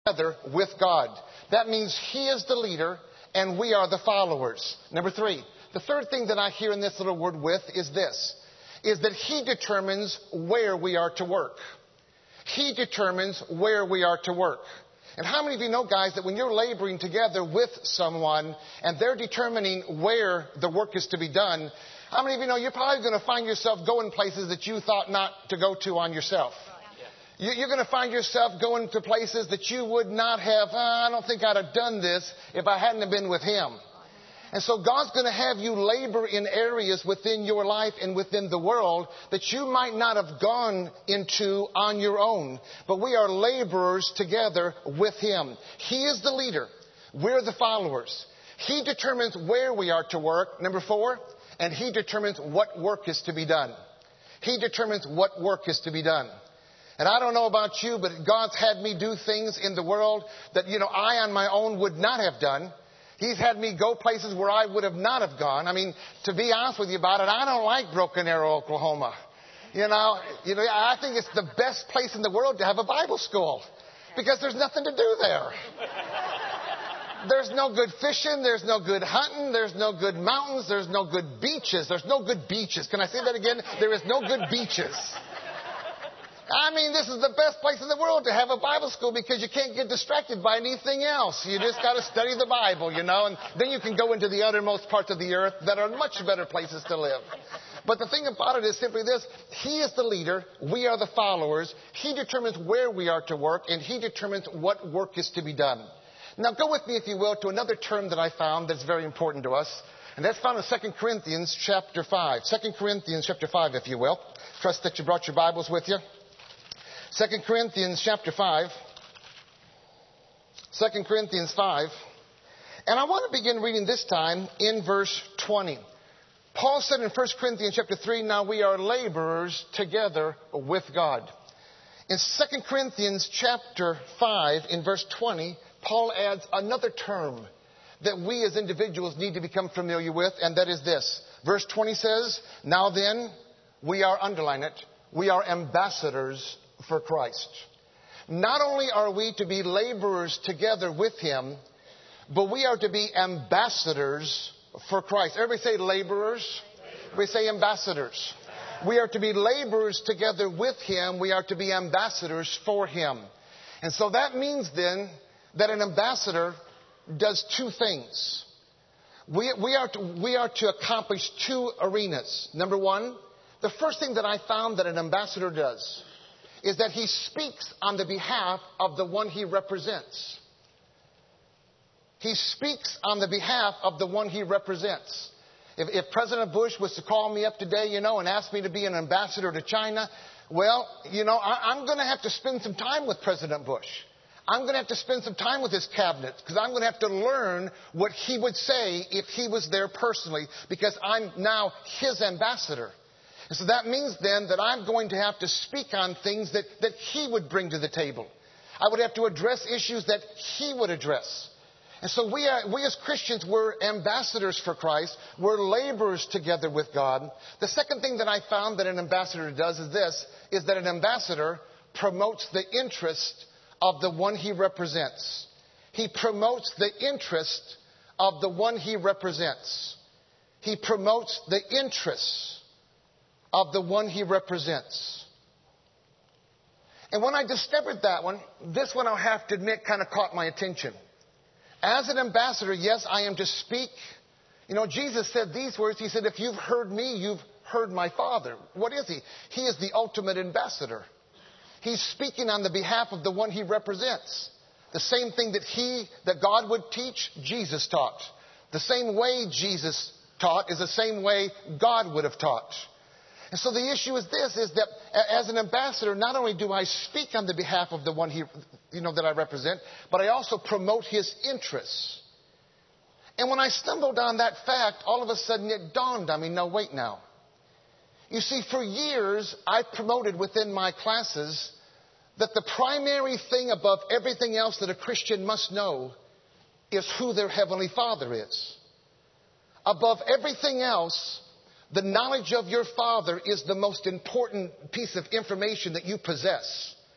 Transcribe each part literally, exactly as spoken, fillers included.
together with God. That means He is the leader and we are the followers. Number three, the third thing that I hear in this little word with is this, is that He determines where we are to work. He determines where we are to work. And how many of you know, guys, that when you're laboring together with someone and they're determining where the work is to be done, how many of you know you're probably going to find yourself going places that you thought not to go to on yourself? You're going to find yourself going to places that you would not have, oh, I don't think I'd have done this if I hadn't have been with Him. And so God's going to have you labor in areas within your life and within the world that you might not have gone into on your own. But we are laborers together with Him. He is the leader. We're the followers. He determines where we are to work. Number four, and He determines what work is to be done. He determines what work is to be done. And I don't know about you, but God's had me do things in the world that, you know, I on my own would not have done. He's had me go places where I would have not have gone. I mean, to be honest with you about it, I don't like Broken Arrow, Oklahoma. You know, you know, I think it's the best place in the world to have a Bible school because there's nothing to do there. There's no good fishing. There's no good hunting. There's no good mountains. There's no good beaches. There's no good beaches. Can I say that again? There is no good beaches. I mean, this is the best place in the world to have a Bible school because you can't get distracted by anything else. You just got to study the Bible, you know, and then you can go into the uttermost parts of the earth that are much better places to live. But the thing about it is simply this. He is the leader. We are the followers. He determines where we are to work, and He determines what work is to be done. Now, go with me, if you will, to another term that I found that's very important to us. And that's found in Second Corinthians chapter five. Second Corinthians chapter five, if you will. Trust that you brought your Bibles with you. Second Corinthians chapter five. Second Corinthians five. And I want to begin reading this time in verse twenty. Paul said in First Corinthians chapter three, now we are laborers together with God. In Second Corinthians chapter five, in verse twenty, Paul adds another term that we as individuals need to become familiar with, and that is this. Verse twenty says, now then, we are, underline it, we are ambassadors for Christ. Not only are we to be laborers together with Him, but we are to be ambassadors for Christ. Everybody say laborers. We say ambassadors. We are to be laborers together with Him. We are to be ambassadors for Him. And so that means then that an ambassador does two things. We, we, are to, we are to accomplish two arenas. Number one, the first thing that I found that an ambassador does is that he speaks on the behalf of the one he represents. He speaks on the behalf of the one he represents. If, if President Bush was to call me up today, you know, and ask me to be an ambassador to China, well, you know, I, I'm going to have to spend some time with President Bush. I'm going to have to spend some time with his cabinet because I'm going to have to learn what he would say if he was there personally because I'm now his ambassador. And so that means then that I'm going to have to speak on things that, that he would bring to the table. I would have to address issues that he would address. And so we are, we as Christians, we're ambassadors for Christ. We're laborers together with God. The second thing that I found that an ambassador does is this, is that an ambassador promotes the interest of the one he represents. He promotes the interest of the one he represents. He promotes the interests of the one he represents. And when I discovered that one, this one, I'll have to admit, kind of caught my attention. As an ambassador, yes, I am to speak. You know, Jesus said these words. He said, if you've heard me, you've heard my Father. What is He? He is the ultimate ambassador. He's speaking on the behalf of the one He represents. The same thing that He, that God would teach, Jesus taught. The same way Jesus taught is the same way God would have taught. And so the issue is this, is that as an ambassador, not only do I speak on the behalf of the one he, you know, that I represent, but I also promote his interests. And when I stumbled on that fact, all of a sudden it dawned on me, no, wait now. You see, for years, I promoted within my classes that the primary thing above everything else that a Christian must know is who their Heavenly Father is. Above everything else, the knowledge of your Father is the most important piece of information that you possess.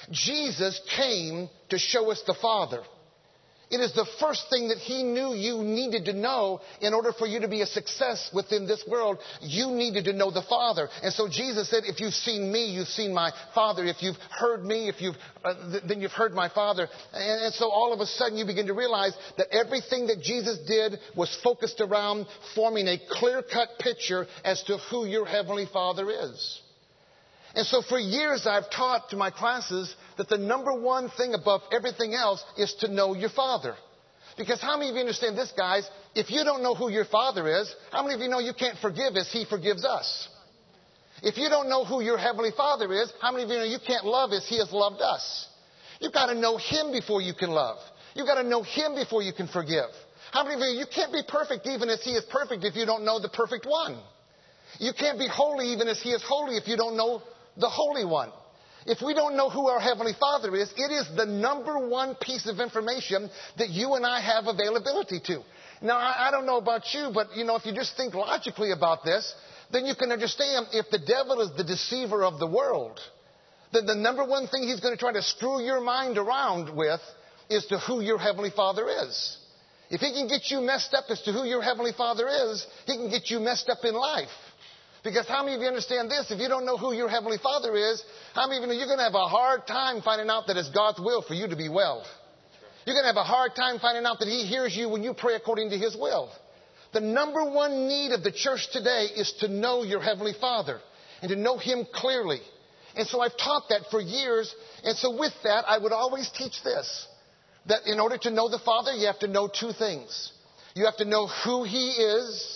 Jesus came to show us the Father. It is the first thing that he knew you needed to know in order for you to be a success within this world. You needed to know the Father. And so Jesus said, if you've seen me, you've seen my Father. If you've heard me, if you've, uh, th- then you've heard my Father. And, and so all of a sudden you begin to realize that everything that Jesus did was focused around forming a clear-cut picture as to who your Heavenly Father is. And so for years I've taught to my classes that the number one thing above everything else is to know your Father. Because how many of you understand this, guys? If you don't know who your Father is, how many of you know you can't forgive as He forgives us? If you don't know who your Heavenly Father is, how many of you know you can't love as He has loved us? You've got to know Him before you can love. You've got to know Him before you can forgive. How many of you, you can't be perfect even as He is perfect if you don't know the perfect one. You can't be holy even as He is holy if you don't know the Holy One. If we don't know who our Heavenly Father is, it is the number one piece of information that you and I have availability to. Now, I, I don't know about you, but, you know, if you just think logically about this, then you can understand if the devil is the deceiver of the world, then the number one thing he's going to try to screw your mind around with is to who your Heavenly Father is. If he can get you messed up as to who your Heavenly Father is, he can get you messed up in life. Because how many of you understand this? If you don't know who your Heavenly Father is, how many of you know you're going to have a hard time finding out that it's God's will for you to be well? You're going to have a hard time finding out that He hears you when you pray according to His will. The number one need of the church today is to know your Heavenly Father and to know Him clearly. And so I've taught that for years. And so with that, I would always teach this, that in order to know the Father, you have to know two things. You have to know who He is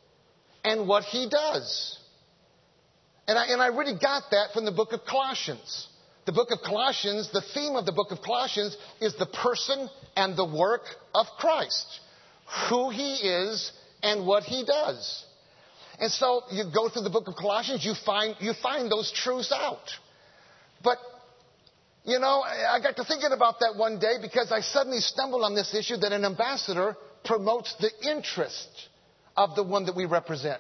and what He does. And I, and I really got that from the book of Colossians. The book of Colossians, the theme of the book of Colossians is the person and the work of Christ. Who He is and what He does. And so you go through the book of Colossians, you find, you find those truths out. But, you know, I got to thinking about that one day because I suddenly stumbled on this issue that an ambassador promotes the interest of the one that we represent.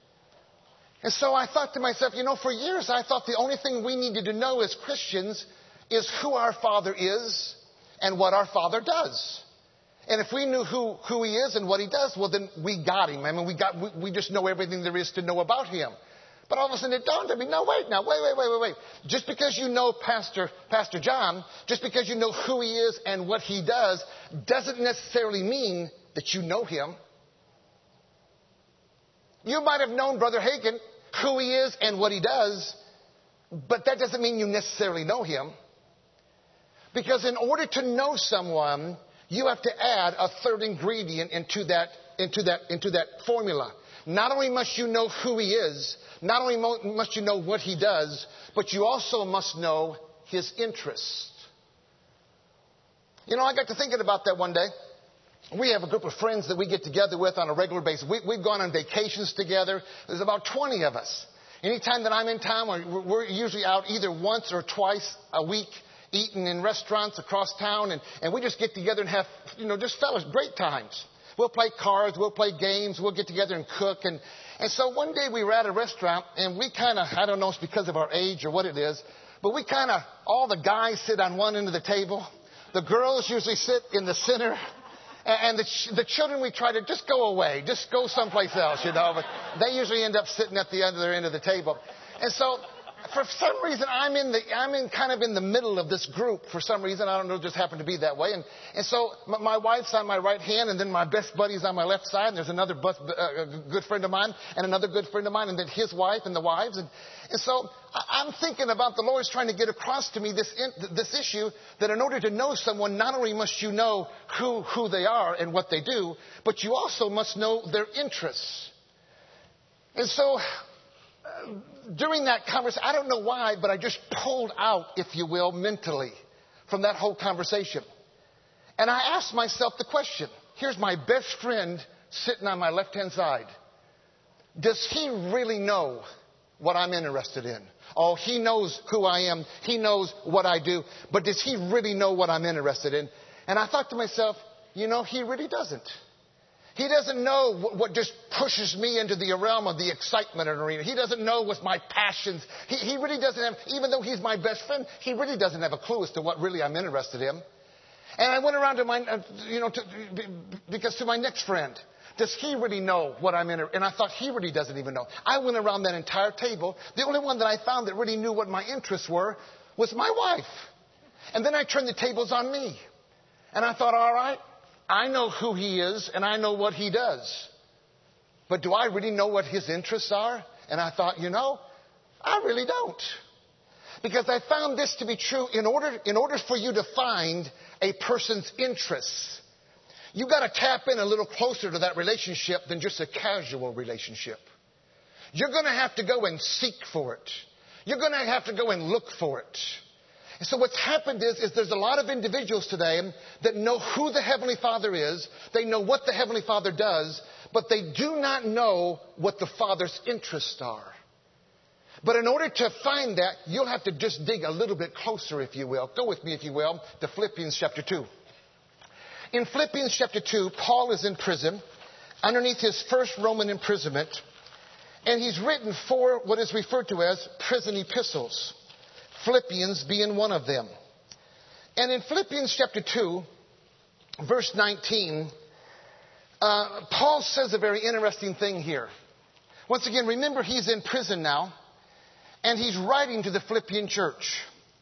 And so I thought to myself, you know, for years I thought the only thing we needed to know as Christians is who our Father is and what our Father does. And if we knew who, who He is and what He does, well, then we got Him. I mean, we got we, we just know everything there is to know about Him. But all of a sudden it dawned on me, no, wait, now, wait, wait, wait, wait, wait. Just because you know Pastor, Pastor John, just because you know who he is and what he does, doesn't necessarily mean that you know him. You might have known Brother Hagin, who he is and what he does, but that doesn't mean you necessarily know him. Because in order to know someone, you have to add a third ingredient into that, into that, into that formula. Not only must you know who he is, not only must you know what he does, but you also must know his interests. You know, I got to thinking about that one day. We have a group of friends that we get together with on a regular basis. We, we've gone on vacations together. There's about twenty of us. Anytime that I'm in town, we're, we're usually out either once or twice a week, eating in restaurants across town, and, and we just get together and have, you know, just fellas, great times. We'll play cards, we'll play games, we'll get together and cook. And, and so one day we were at a restaurant, and we kind of, I don't know if it's because of our age or what it is, but we kind of, all the guys sit on one end of the table. The girls usually sit in the center. And the, ch- the children, we try to just go away, just go someplace else, you know. But they usually end up sitting at the other end of the table. And so, for some reason, I'm in the, I'm in kind of in the middle of this group. For some reason, I don't know, it just happened to be that way. And and so, my, my wife's on my right hand, and then my best buddy's on my left side. And there's another bus, uh, good friend of mine, and another good friend of mine, and then his wife and the wives. And and so, I, I'm thinking about the Lord's trying to get across to me this in, this issue that in order to know someone, not only must you know who who they are and what they do, but you also must know their interests. And so, uh, during that conversation, I don't know why, but I just pulled out, if you will, mentally from that whole conversation. And I asked myself the question. Here's my best friend sitting on my left-hand side. Does he really know what I'm interested in? Oh, he knows who I am. He knows what I do. But does he really know what I'm interested in? And I thought to myself, you know, he really doesn't. He doesn't know what, what just pushes me into the realm of the excitement arena. He doesn't know what's my passions. He, he really doesn't have, even though he's my best friend, he really doesn't have a clue as to what really I'm interested in. And I went around to my, uh, you know, to, because to my next friend, does he really know what I'm in? And I thought he really doesn't even know. I went around that entire table. The only one that I found that really knew what my interests were was my wife. And then I turned the tables on me. And I thought, all right, I know who he is and I know what he does. But do I really know what his interests are? And I thought, you know, I really don't. Because I found this to be true. In order, in order for you to find a person's interests, you got to tap in a little closer to that relationship than just a casual relationship. You're going to have to go and seek for it. You're going to have to go and look for it. And so what's happened is, is there's a lot of individuals today that know who the Heavenly Father is. They know what the Heavenly Father does, but they do not know what the Father's interests are. But in order to find that, you'll have to just dig a little bit closer, if you will. Go with me, if you will, to Philippians chapter two. In Philippians chapter two, Paul is in prison underneath his first Roman imprisonment. And he's written four what is referred to as prison epistles. Philippians being one of them. And in Philippians chapter two, verse nineteen, uh, Paul says a very interesting thing here. Once again, remember he's in prison now. And he's writing to the Philippian church.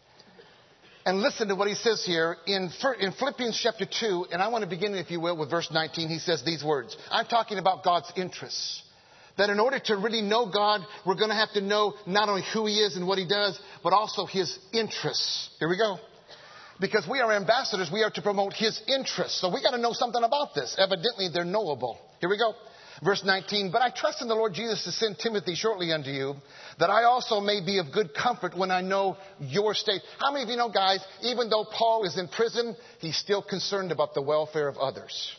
And listen to what he says here in, in Philippians chapter two. And I want to begin, if you will, with verse nineteen. He says these words. I'm talking about God's interests. That in order to really know God, we're going to have to know not only who he is and what he does, but also his interests. Here we go. Because we are ambassadors, we are to promote his interests. So we got to know something about this. Evidently, they're knowable. Here we go. Verse nineteen, but I trust in the Lord Jesus to send Timothy shortly unto you, that I also may be of good comfort when I know your state. How many of you know, guys, even though Paul is in prison, he's still concerned about the welfare of others.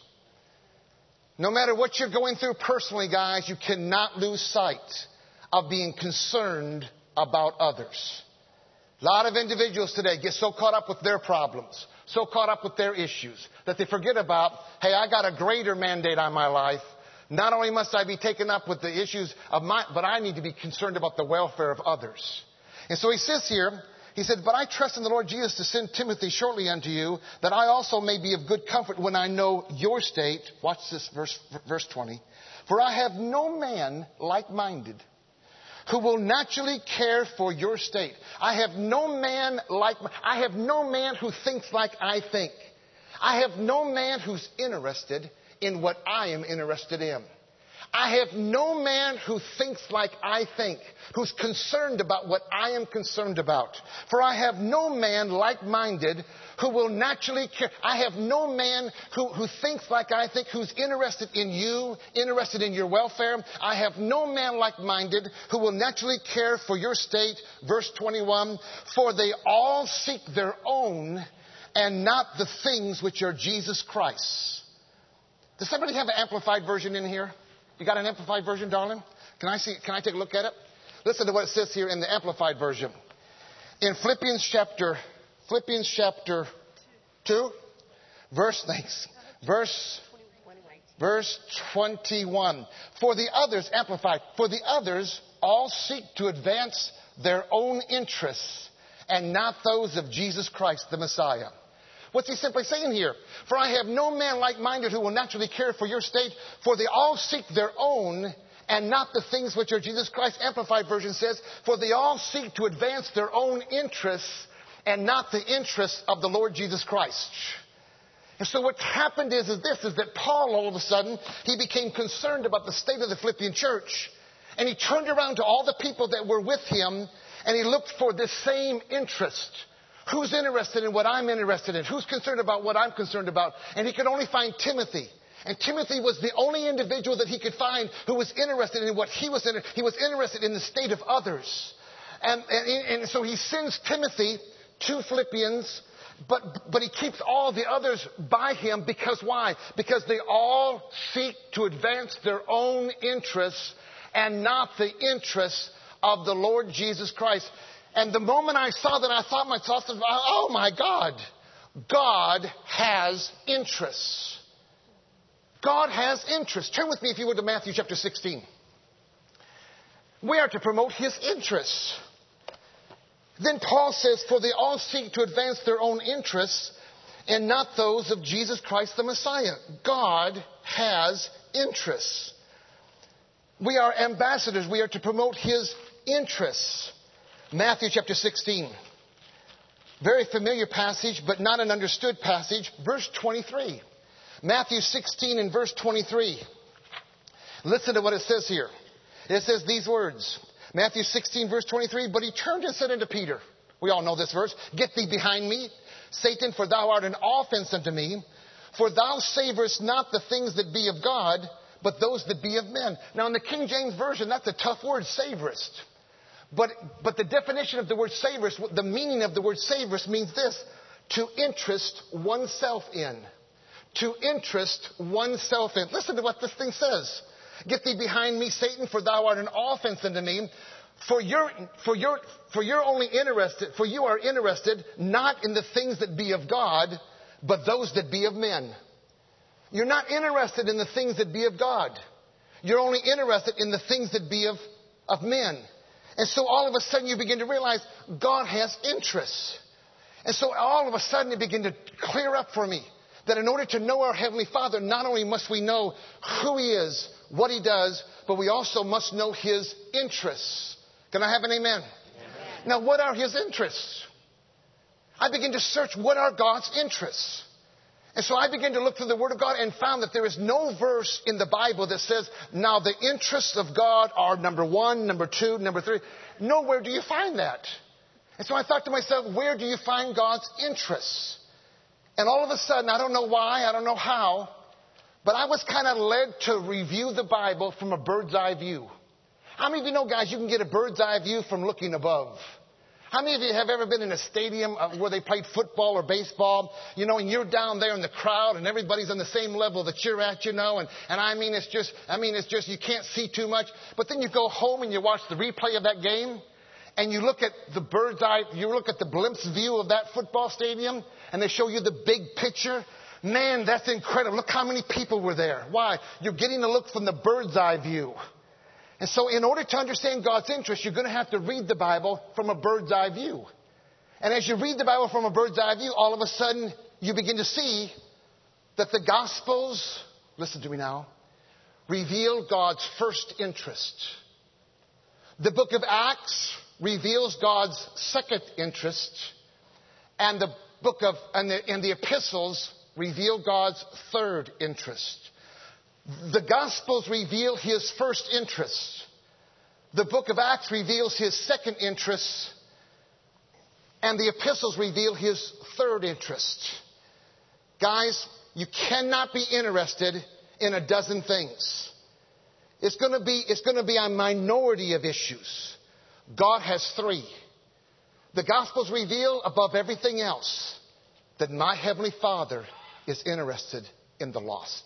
No matter what you're going through personally, guys, you cannot lose sight of being concerned about others. A lot of individuals today get so caught up with their problems, so caught up with their issues, that they forget about, hey, I got a greater mandate on my life. Not only must I be taken up with the issues of my, but I need to be concerned about the welfare of others. And so he says here, he said, but I trust in the Lord Jesus to send Timothy shortly unto you, that I also may be of good comfort when I know your state. Watch this verse, verse twenty. For I have no man like-minded who will naturally care for your state. I have no man like, I have no man who thinks like I think. I have no man who's interested in what I am interested in. I have no man who thinks like I think, who's concerned about what I am concerned about. For I have no man like-minded who will naturally care. I have no man who, who thinks like I think, who's interested in you, interested in your welfare. I have no man like-minded who will naturally care for your state. Verse twenty-one, for they all seek their own and not the things which are Jesus Christ's. Does somebody have an amplified version in here? You got an amplified version, darling? Can I see? Can I take a look at it? Listen to what it says here in the amplified version. In Philippians chapter, Philippians chapter two, verse thanks, verse, verse twenty-one. For the others, amplified. For the others all seek to advance their own interests and not those of Jesus Christ, the Messiah. What's he simply saying here? For I have no man like-minded who will naturally care for your state, for they all seek their own and not the things which are Jesus Christ. Amplified version says, for they all seek to advance their own interests and not the interests of the Lord Jesus Christ. And so what happened is, is this, is that Paul all of a sudden, he became concerned about the state of the Philippian church. And he turned around to all the people that were with him and he looked for this same interest. Who's interested in what I'm interested in? Who's concerned about what I'm concerned about? And he could only find Timothy. And Timothy was the only individual that he could find who was interested in what he was in. He was interested in the state of others. And, and, and so he sends Timothy to Philippians, but, but he keeps all the others by him. Because why? Because they all seek to advance their own interests and not the interests of the Lord Jesus Christ. And the moment I saw that, I thought myself, oh my God, God has interests. God has interest. Turn with me, if you would, to Matthew chapter sixteen. We are to promote His interests. Then Paul says, for they all seek to advance their own interests and not those of Jesus Christ the Messiah. God has interests. We are ambassadors. We are to promote His interests. Matthew chapter sixteen. Very familiar passage, but not an understood passage. Verse twenty-three. Matthew sixteen and verse twenty-three. Listen to what it says here. It says these words. Matthew sixteen, verse twenty-three. But he turned and said unto Peter, we all know this verse, get thee behind me, Satan, for thou art an offense unto me. For thou savorest not the things that be of God, but those that be of men. Now in the King James Version, that's a tough word, savorest. But, but the definition of the word savorest, the meaning of the word savorest means this: to interest oneself in. To interest oneself in. Listen to what this thing says. Get thee behind me, Satan, for thou art an offense unto me. For you're, for you're, for you're only interested, for you are interested not in the things that be of God, but those that be of men. You're not interested in the things that be of God. You're only interested in the things that be of, of men. And so all of a sudden you begin to realize God has interests. And so all of a sudden it began to clear up for me that in order to know our Heavenly Father, not only must we know who He is, what He does, but we also must know His interests. Can I have an amen? Amen. Now, what are His interests? I began to search, what are God's interests? And so I began to look through the Word of God and found that there is no verse in the Bible that says, now the interests of God are number one, number two, number three. Nowhere do you find that. And so I thought to myself, where do you find God's interests? And all of a sudden, I don't know why, I don't know how, but I was kind of led to review the Bible from a bird's eye view. How many of you know, guys, you can get a bird's eye view from looking above? How many of you have ever been in a stadium where they played football or baseball, you know, and you're down there in the crowd and everybody's on the same level that you're at, you know, and, and I mean, it's just, I mean, it's just, you can't see too much. But then you go home and you watch the replay of that game and you look at the bird's eye, you look at the glimpse view of that football stadium and they show you the big picture. Man, that's incredible. Look how many people were there. Why? You're getting a look from the bird's eye view. And so in order to understand God's interest, you're going to have to read the Bible from a bird's eye view. And as you read the Bible from a bird's eye view, all of a sudden you begin to see that the Gospels, listen to me now, reveal God's first interest. The book of Acts reveals God's second interest. And the book of, and the, and the epistles reveal God's third interest. The Gospels reveal His first interest. The book of Acts reveals His second interest. And the epistles reveal His third interest. Guys, you cannot be interested in a dozen things. It's going to be, it's going to be a minority of issues. God has three. The Gospels reveal above everything else that my Heavenly Father is interested in the lost.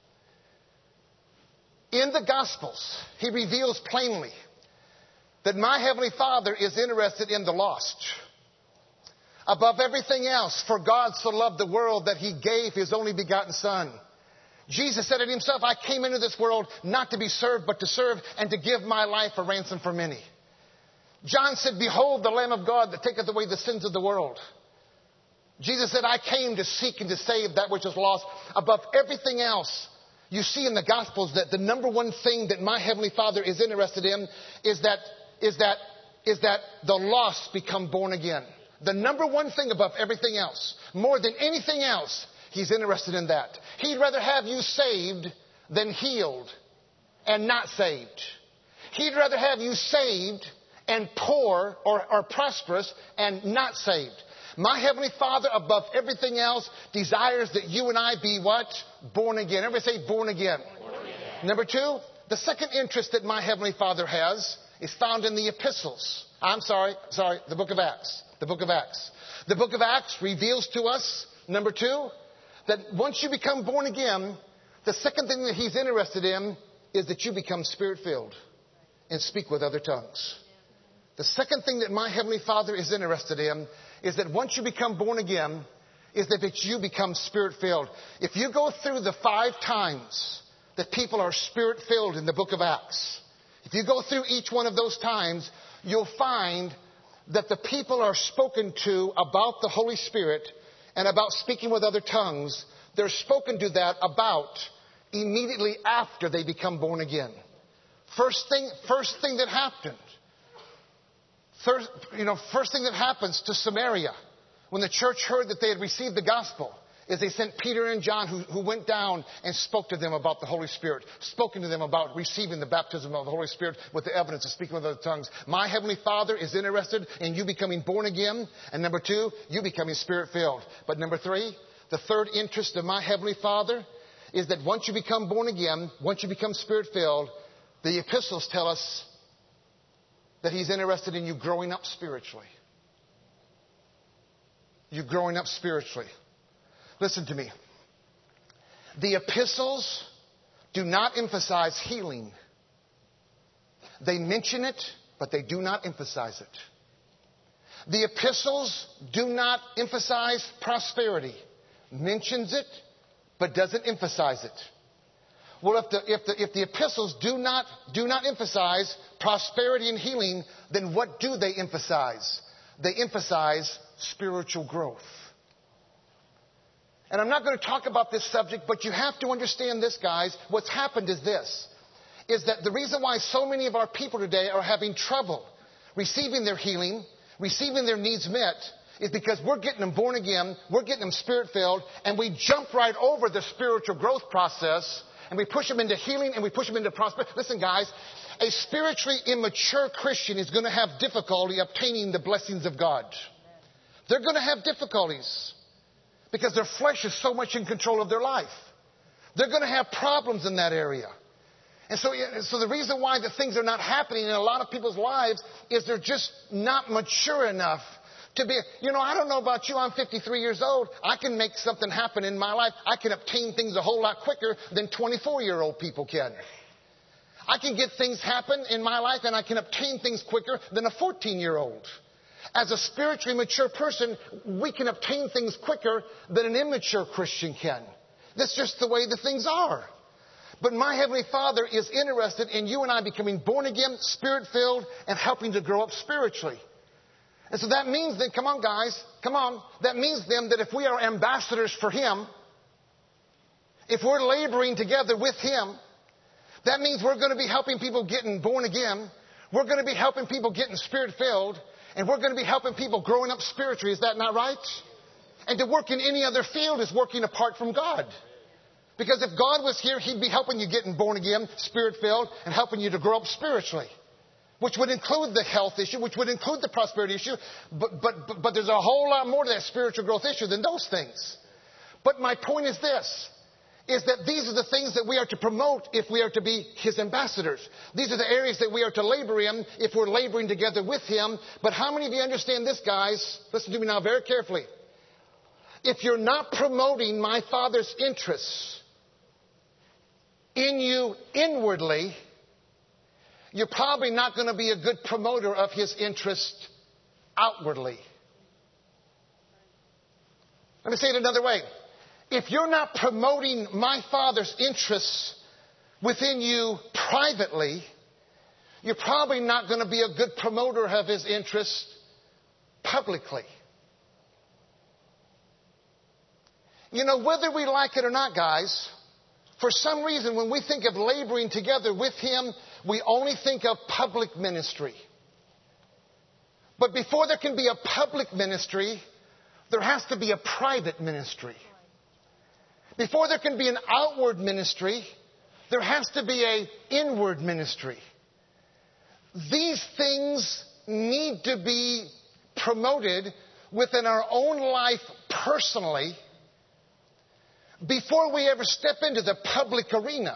In the Gospels, He reveals plainly that my Heavenly Father is interested in the lost. Above everything else, for God so loved the world that He gave His only begotten Son. Jesus said it Himself, I came into this world not to be served, but to serve and to give my life a ransom for many. John said, behold the Lamb of God that taketh away the sins of the world. Jesus said, I came to seek and to save that which is lost. Above everything else, you see in the Gospels that the number one thing that my Heavenly Father is interested in is that, is that, is that the lost become born again. The number one thing above everything else, more than anything else, He's interested in that. He'd rather have you saved than healed and not saved. He'd rather have you saved and poor or, or prosperous and not saved. My Heavenly Father, above everything else, desires that you and I be what? Born again. Everybody say born again. Born again. Number two, the second interest that my Heavenly Father has is found in the epistles. I'm sorry, sorry, the book of Acts. The book of Acts. The book of Acts reveals to us, number two, that once you become born again, the second thing that He's interested in is that you become Spirit-filled and speak with other tongues. The second thing that my Heavenly Father is interested in is that once you become born again, is that you become Spirit-filled. If you go through the five times that people are Spirit-filled in the book of Acts, if you go through each one of those times, you'll find that the people are spoken to about the Holy Spirit and about speaking with other tongues. They're spoken to that about immediately after they become born again. First thing, first thing that happened, first, you know, first thing that happens to Samaria when the church heard that they had received the gospel is they sent Peter and John who, who went down and spoke to them about the Holy Spirit, spoken to them about receiving the baptism of the Holy Spirit with the evidence of speaking with other tongues. My Heavenly Father is interested in you becoming born again. And number two, you becoming Spirit-filled. But number three, the third interest of my Heavenly Father is that once you become born again, once you become Spirit-filled, the epistles tell us that He's interested in you growing up spiritually. You growing up spiritually. Listen to me. The epistles do not emphasize healing. They mention it, but they do not emphasize it. The epistles do not emphasize prosperity. Mentions it, but doesn't emphasize it. Well, if the, if the, if the epistles do not, do not emphasize prosperity and healing, then what do they emphasize? They emphasize spiritual growth. And I'm not going to talk about this subject, but you have to understand this, guys. What's happened is this, is that the reason why so many of our people today are having trouble receiving their healing, receiving their needs met, is because we're getting them born again, we're getting them Spirit-filled, and we jump right over the spiritual growth process, and we push them into healing, and we push them into prosperity. Listen, guys, a spiritually immature Christian is going to have difficulty obtaining the blessings of God. They're going to have difficulties because their flesh is so much in control of their life. They're going to have problems in that area. And so, so the reason why the things are not happening in a lot of people's lives is they're just not mature enough to be, you know, I don't know about you, I'm fifty-three years old. I can make something happen in my life. I can obtain things a whole lot quicker than twenty-four-year-old people can. I can get things happen in my life and I can obtain things quicker than a fourteen-year-old. As a spiritually mature person, we can obtain things quicker than an immature Christian can. That's just the way the things are. But my Heavenly Father is interested in you and I becoming born again, Spirit-filled, and helping to grow up spiritually. And so that means then, come on guys, come on. That means then that if we are ambassadors for Him, if we're laboring together with Him, that means we're going to be helping people getting born again. We're going to be helping people getting Spirit-filled. And we're going to be helping people growing up spiritually. Is that not right? And to work in any other field is working apart from God. Because if God was here, He'd be helping you getting born again, Spirit-filled, and helping you to grow up spiritually. Which would include the health issue, which would include the prosperity issue. But, but, but, but there's a whole lot more to that spiritual growth issue than those things. But my point is this, is that these are the things that we are to promote if we are to be His ambassadors. These are the areas that we are to labor in if we're laboring together with Him. But how many of you understand this, guys? Listen to me now very carefully. If you're not promoting my Father's interests in you inwardly, you're probably not going to be a good promoter of His interest outwardly. Let me say it another way. If you're not promoting my Father's interests within you privately, you're probably not going to be a good promoter of His interests publicly. You know, whether we like it or not, guys, for some reason when we think of laboring together with Him, we only think of public ministry. But before there can be a public ministry, there has to be a private ministry. Before there can be an outward ministry, there has to be an inward ministry. These things need to be promoted within our own life personally before we ever step into the public arena.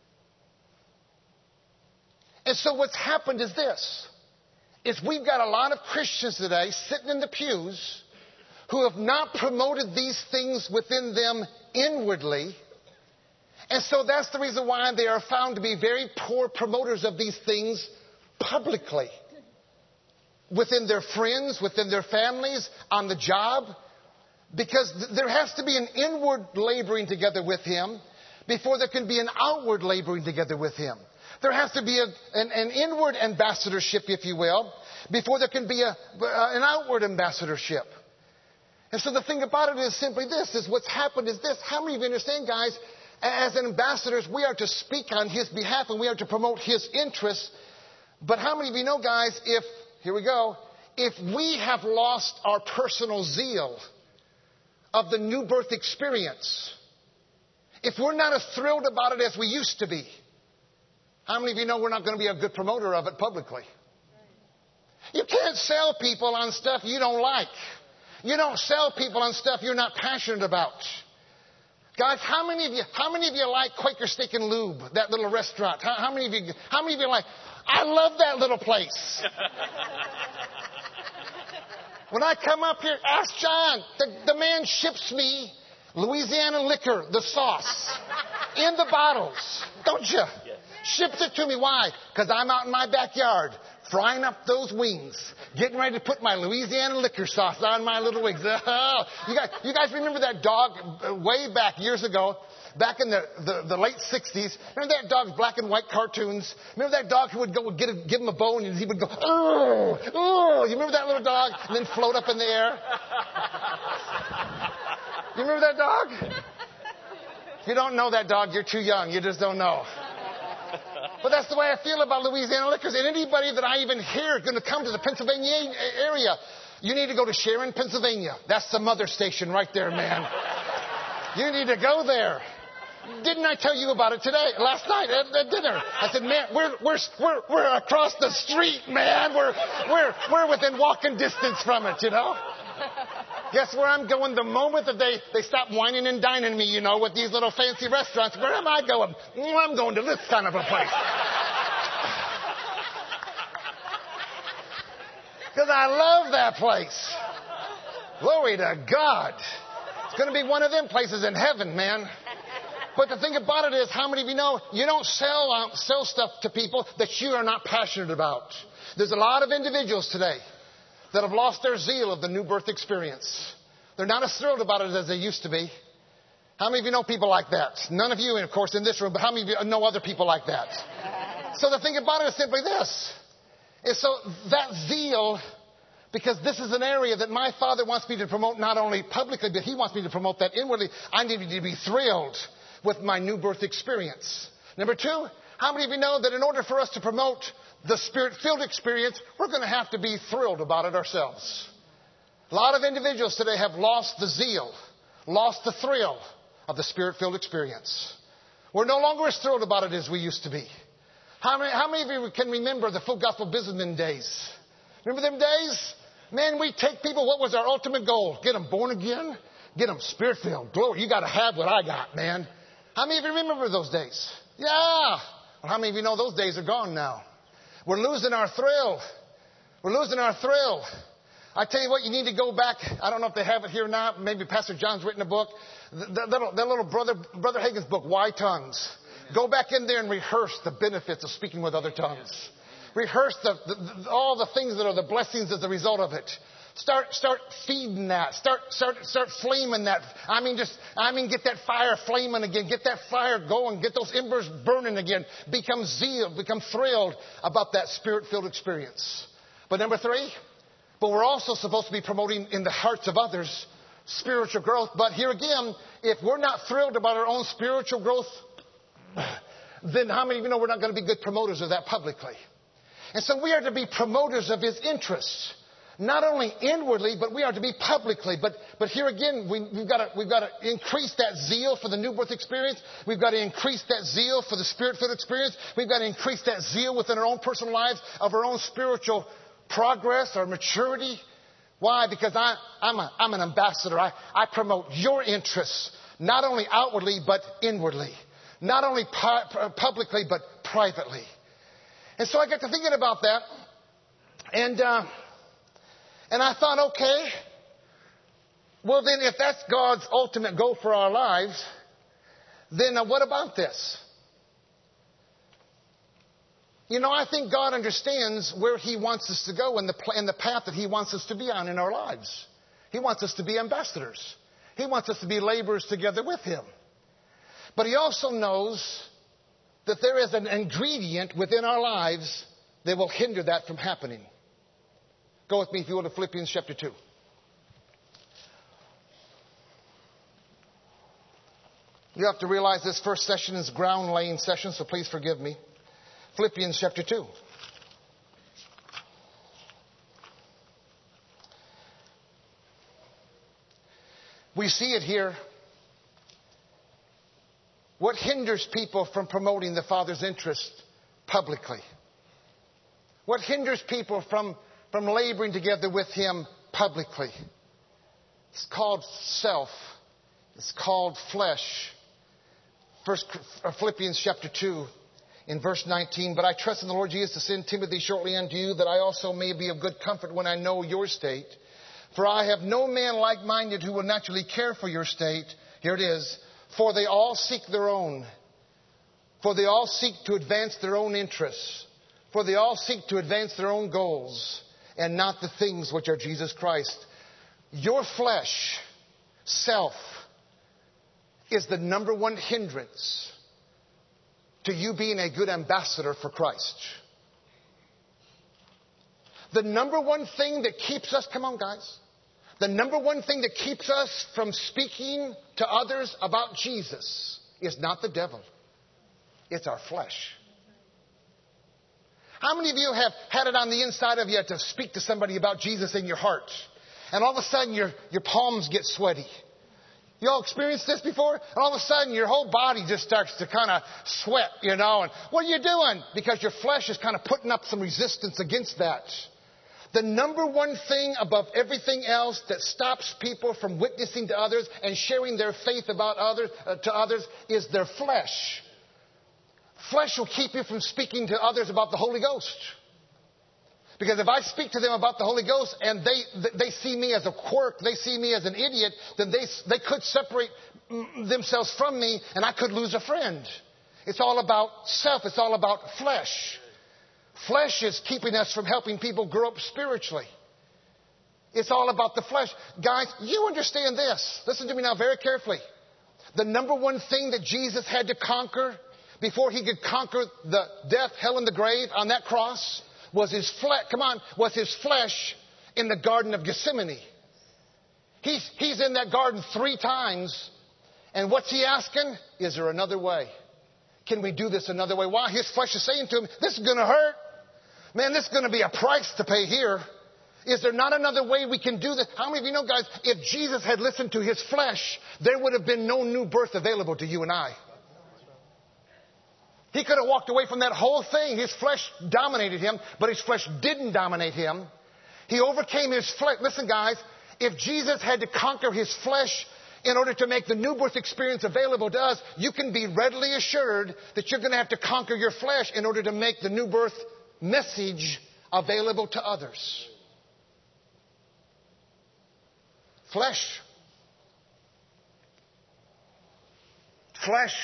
And so what's happened is this, is we've got a lot of Christians today sitting in the pews who have not promoted these things within them inwardly. And so that's the reason why they are found to be very poor promoters of these things publicly. Within their friends, within their families, on the job. Because th- there has to be an inward laboring together with Him before there can be an outward laboring together with Him. There has to be a, an, an inward ambassadorship, if you will, before there can be a, uh, an outward ambassadorship. And so the thing about it is simply this, is what's happened is this. How many of you understand, guys, as ambassadors, we are to speak on His behalf and we are to promote His interests. But how many of you know, guys, if, here we go, if we have lost our personal zeal of the new birth experience, if we're not as thrilled about it as we used to be, how many of you know we're not going to be a good promoter of it publicly? You can't sell people on stuff you don't like. You don't sell people on stuff you're not passionate about. Guys, how many of you, how many of you like Quaker Steak and Lube, that little restaurant? How, how many of you, how many of you like, I love that little place. When I come up here, ask John, the, the man ships me Louisiana liquor, the sauce, in the bottles. Don't you? Ships it to me. Why? Because I'm out in my backyard frying up those wings, getting ready to put my Louisiana liquor sauce on my little wings. Oh, you guys, you guys remember that dog way back years ago, back in the, the, the late sixties? Remember that dog's black and white cartoons? Remember that dog who would go get a, give him a bone and he would go, oh, oh. You remember that little dog? And then float up in the air? You remember that dog? If you don't know that dog, you're too young. You just don't know. But that's the way I feel about Louisiana liquors. And anybody that I even hear is going to come to the Pennsylvania area, you need to go to Sharon, Pennsylvania. That's the mother station right there, man. You need to go there. Didn't I tell you about it today, last night at, at dinner? I said, man, we're we're we're we're across the street, man. We're we're we're within walking distance from it, you know. Guess where I'm going the moment that they, they stop whining and dining me, you know, with these little fancy restaurants. Where am I going? I'm going to this kind of a place. Because I love that place. Glory to God. It's going to be one of them places in heaven, man. But the thing about it is, how many of you know you don't sell um, sell stuff to people that you are not passionate about? There's a lot of individuals today that have lost their zeal of the new birth experience. They're not as thrilled about it as they used to be. How many of you know people like that? None of you, of course, in this room, but how many of you know other people like that? So the thing about it is simply this. Is so that zeal, because this is an area that my Father wants me to promote not only publicly, but He wants me to promote that inwardly. I need to be thrilled with my new birth experience. Number two, how many of you know that in order for us to promote the Spirit-filled experience, we're going to have to be thrilled about it ourselves. A lot of individuals today have lost the zeal, lost the thrill of the Spirit-filled experience. We're no longer as thrilled about it as we used to be. How many, how many of you can remember the Full Gospel Businessmen days? Remember them days? Man, we take people, what was our ultimate goal? Get them born again, get them Spirit-filled. Glory, you got to have what I got, man. How many of you remember those days? Yeah. Well, how many of you know those days are gone now? We're losing our thrill. We're losing our thrill. I tell you what, you need to go back. I don't know if they have it here or not. Maybe Pastor John's written a book. That little, that little brother, Brother Hagin's book, Why Tongues? Go back in there and rehearse the benefits of speaking with other tongues. Rehearse the, the, the, all the things that are the blessings as a result of it. Start, start feeding that. Start, start, start flaming that. I mean, just, I mean, get that fire flaming again. Get that fire going. Get those embers burning again. Become zeal. Become thrilled about that Spirit-filled experience. But number three, but we're also supposed to be promoting in the hearts of others spiritual growth. But here again, if we're not thrilled about our own spiritual growth, then how many of you know we're not going to be good promoters of that publicly? And so we are to be promoters of His interests. Not only inwardly, but we are to be publicly. But but here again, we, we've got to we've got to increase that zeal for the new birth experience. We've got to increase that zeal for the Spirit-filled experience. We've got to increase that zeal within our own personal lives of our own spiritual progress or maturity. Why? Because I, I'm a, I'm an ambassador. I, I promote your interests, not only outwardly but inwardly, not only pu- publicly but privately. And so I got to thinking about that, and. Uh, And I thought, okay, well then if that's God's ultimate goal for our lives, then uh, what about this? You know, I think God understands where He wants us to go and the, and the path that He wants us to be on in our lives. He wants us to be ambassadors. He wants us to be laborers together with Him. But He also knows that there is an ingredient within our lives that will hinder that from happening. Go with me, if you will, to Philippians chapter two. You have to realize this first session is ground laying session, so please forgive me. Philippians chapter two. We see it here. What hinders people from promoting the Father's interest publicly? What hinders people from, from laboring together with Him publicly? It's called self. It's called flesh. First Philippians chapter two in verse nineteen. But I trust in the Lord Jesus to send Timothy shortly unto you, that I also may be of good comfort when I know your state. For I have no man like-minded who will naturally care for your state. Here it is. For they all seek their own. For they all seek to advance their own interests. For they all seek to advance their own goals, and not the things which are Jesus Christ. Your flesh, self, is the number one hindrance to you being a good ambassador for Christ. The number one thing that keeps us, come on guys, the number one thing that keeps us from speaking to others about Jesus is not the devil. It's our flesh. How many of you have had it on the inside of you to speak to somebody about Jesus in your heart? And all of a sudden your, your palms get sweaty. You all experienced this before? And all of a sudden your whole body just starts to kind of sweat, you know. And what are you doing? Because your flesh is kind of putting up some resistance against that. The number one thing above everything else that stops people from witnessing to others and sharing their faith about others uh, to others is their flesh. Flesh will keep you from speaking to others about the Holy Ghost. Because if I speak to them about the Holy Ghost and they they see me as a quirk, they see me as an idiot, then they they could separate themselves from me and I could lose a friend. It's all about self. It's all about flesh. Flesh is keeping us from helping people grow up spiritually. It's all about the flesh. Guys, you understand this. Listen to me now very carefully. The number one thing that Jesus had to conquer before He could conquer the death, hell, and the grave on that cross was His flesh. Come on, was His flesh in the Garden of Gethsemane. He's, he's in that garden three times. And what's He asking? Is there another way? Can we do this another way? Why? His flesh is saying to Him, this is going to hurt. Man, this is going to be a price to pay here. Is there not another way we can do this? How many of you know, guys, if Jesus had listened to His flesh, there would have been no new birth available to you and I. He could have walked away from that whole thing. His flesh dominated Him, but His flesh didn't dominate Him. He overcame His flesh. Listen, guys, if Jesus had to conquer His flesh in order to make the new birth experience available to us, you can be readily assured that you're going to have to conquer your flesh in order to make the new birth message available to others. Flesh. Flesh.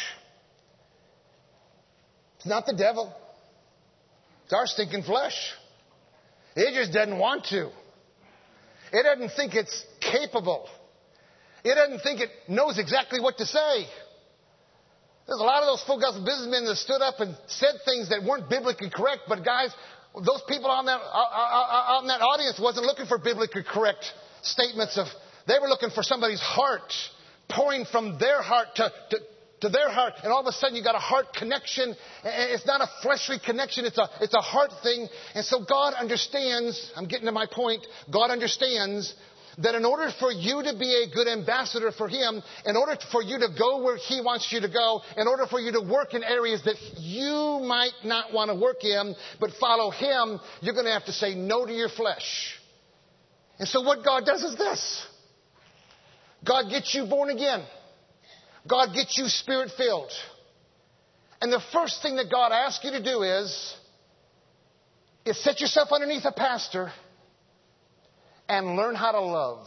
It's not the devil. It's our stinking flesh. It just doesn't want to. It doesn't think it's capable. It doesn't think it knows exactly what to say. There's a lot of those full gospel businessmen that stood up and said things that weren't biblically correct. But guys, those people on that, out in that audience wasn't looking for biblically correct statements of, they were looking for somebody's heart, pouring from their heart to, to, to their heart. And all of a sudden you got a heart connection. And it's not a fleshly connection. It's a, it's a heart thing. And so God understands, I'm getting to my point, God understands that in order for you to be a good ambassador for Him, in order for you to go where He wants you to go, in order for you to work in areas that you might not want to work in, but follow Him, you're going to have to say no to your flesh. And so what God does is this. God gets you born again. God gets you Spirit-filled. And the first thing that God asks you to do is, is set yourself underneath a pastor and learn how to love.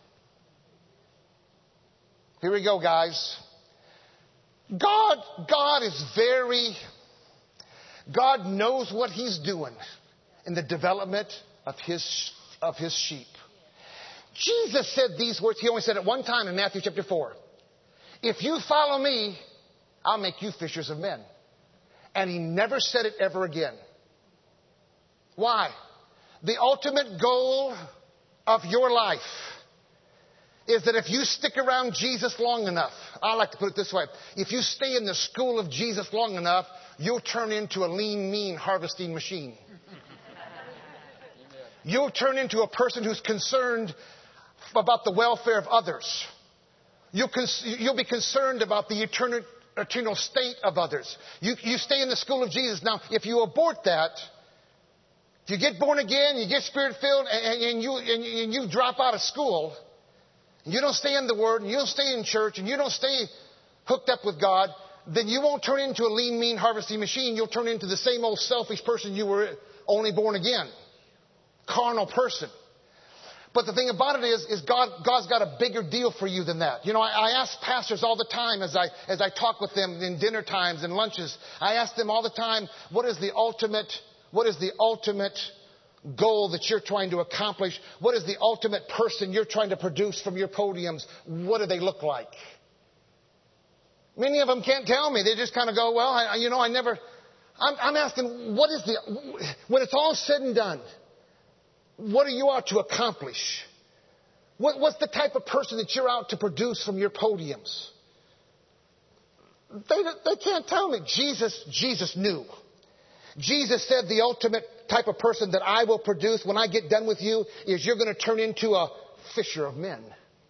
Here we go, guys. God, God is very, God knows what He's doing in the development of His, of His sheep. Jesus said these words. He only said it one time in Matthew chapter four. If you follow me, I'll make you fishers of men. And he never said it ever again. Why? The ultimate goal of your life is that if you stick around Jesus long enough, I like to put it this way, if you stay in the school of Jesus long enough, you'll turn into a lean, mean harvesting machine. You'll turn into a person who's concerned about the welfare of others. You'll, cons- you'll be concerned about the eternal, eternal state of others. You, you stay in the school of Jesus. Now, if you abort that, if you get born again, you get spirit-filled, and, and, you, and, and you drop out of school, and you don't stay in the Word, and you don't stay in church, and you don't stay hooked up with God, then you won't turn into a lean, mean harvesting machine. You'll turn into the same old selfish person you were only born again. Carnal person. But the thing about it is, is God, God's got a bigger deal for you than that. You know, I, I ask pastors all the time as I, as I talk with them in dinner times and lunches, I ask them all the time, what is the ultimate, what is the ultimate goal that you're trying to accomplish? What is the ultimate person you're trying to produce from your podiums? What do they look like? Many of them can't tell me. They just kind of go, well, I, you know, I never, I'm, I'm asking, what is the, when it's all said and done, what are you out to accomplish? What, what's the type of person that you're out to produce from your podiums? They, they can't tell me. Jesus, Jesus knew. Jesus said the ultimate type of person that I will produce when I get done with you is you're going to turn into a fisher of men.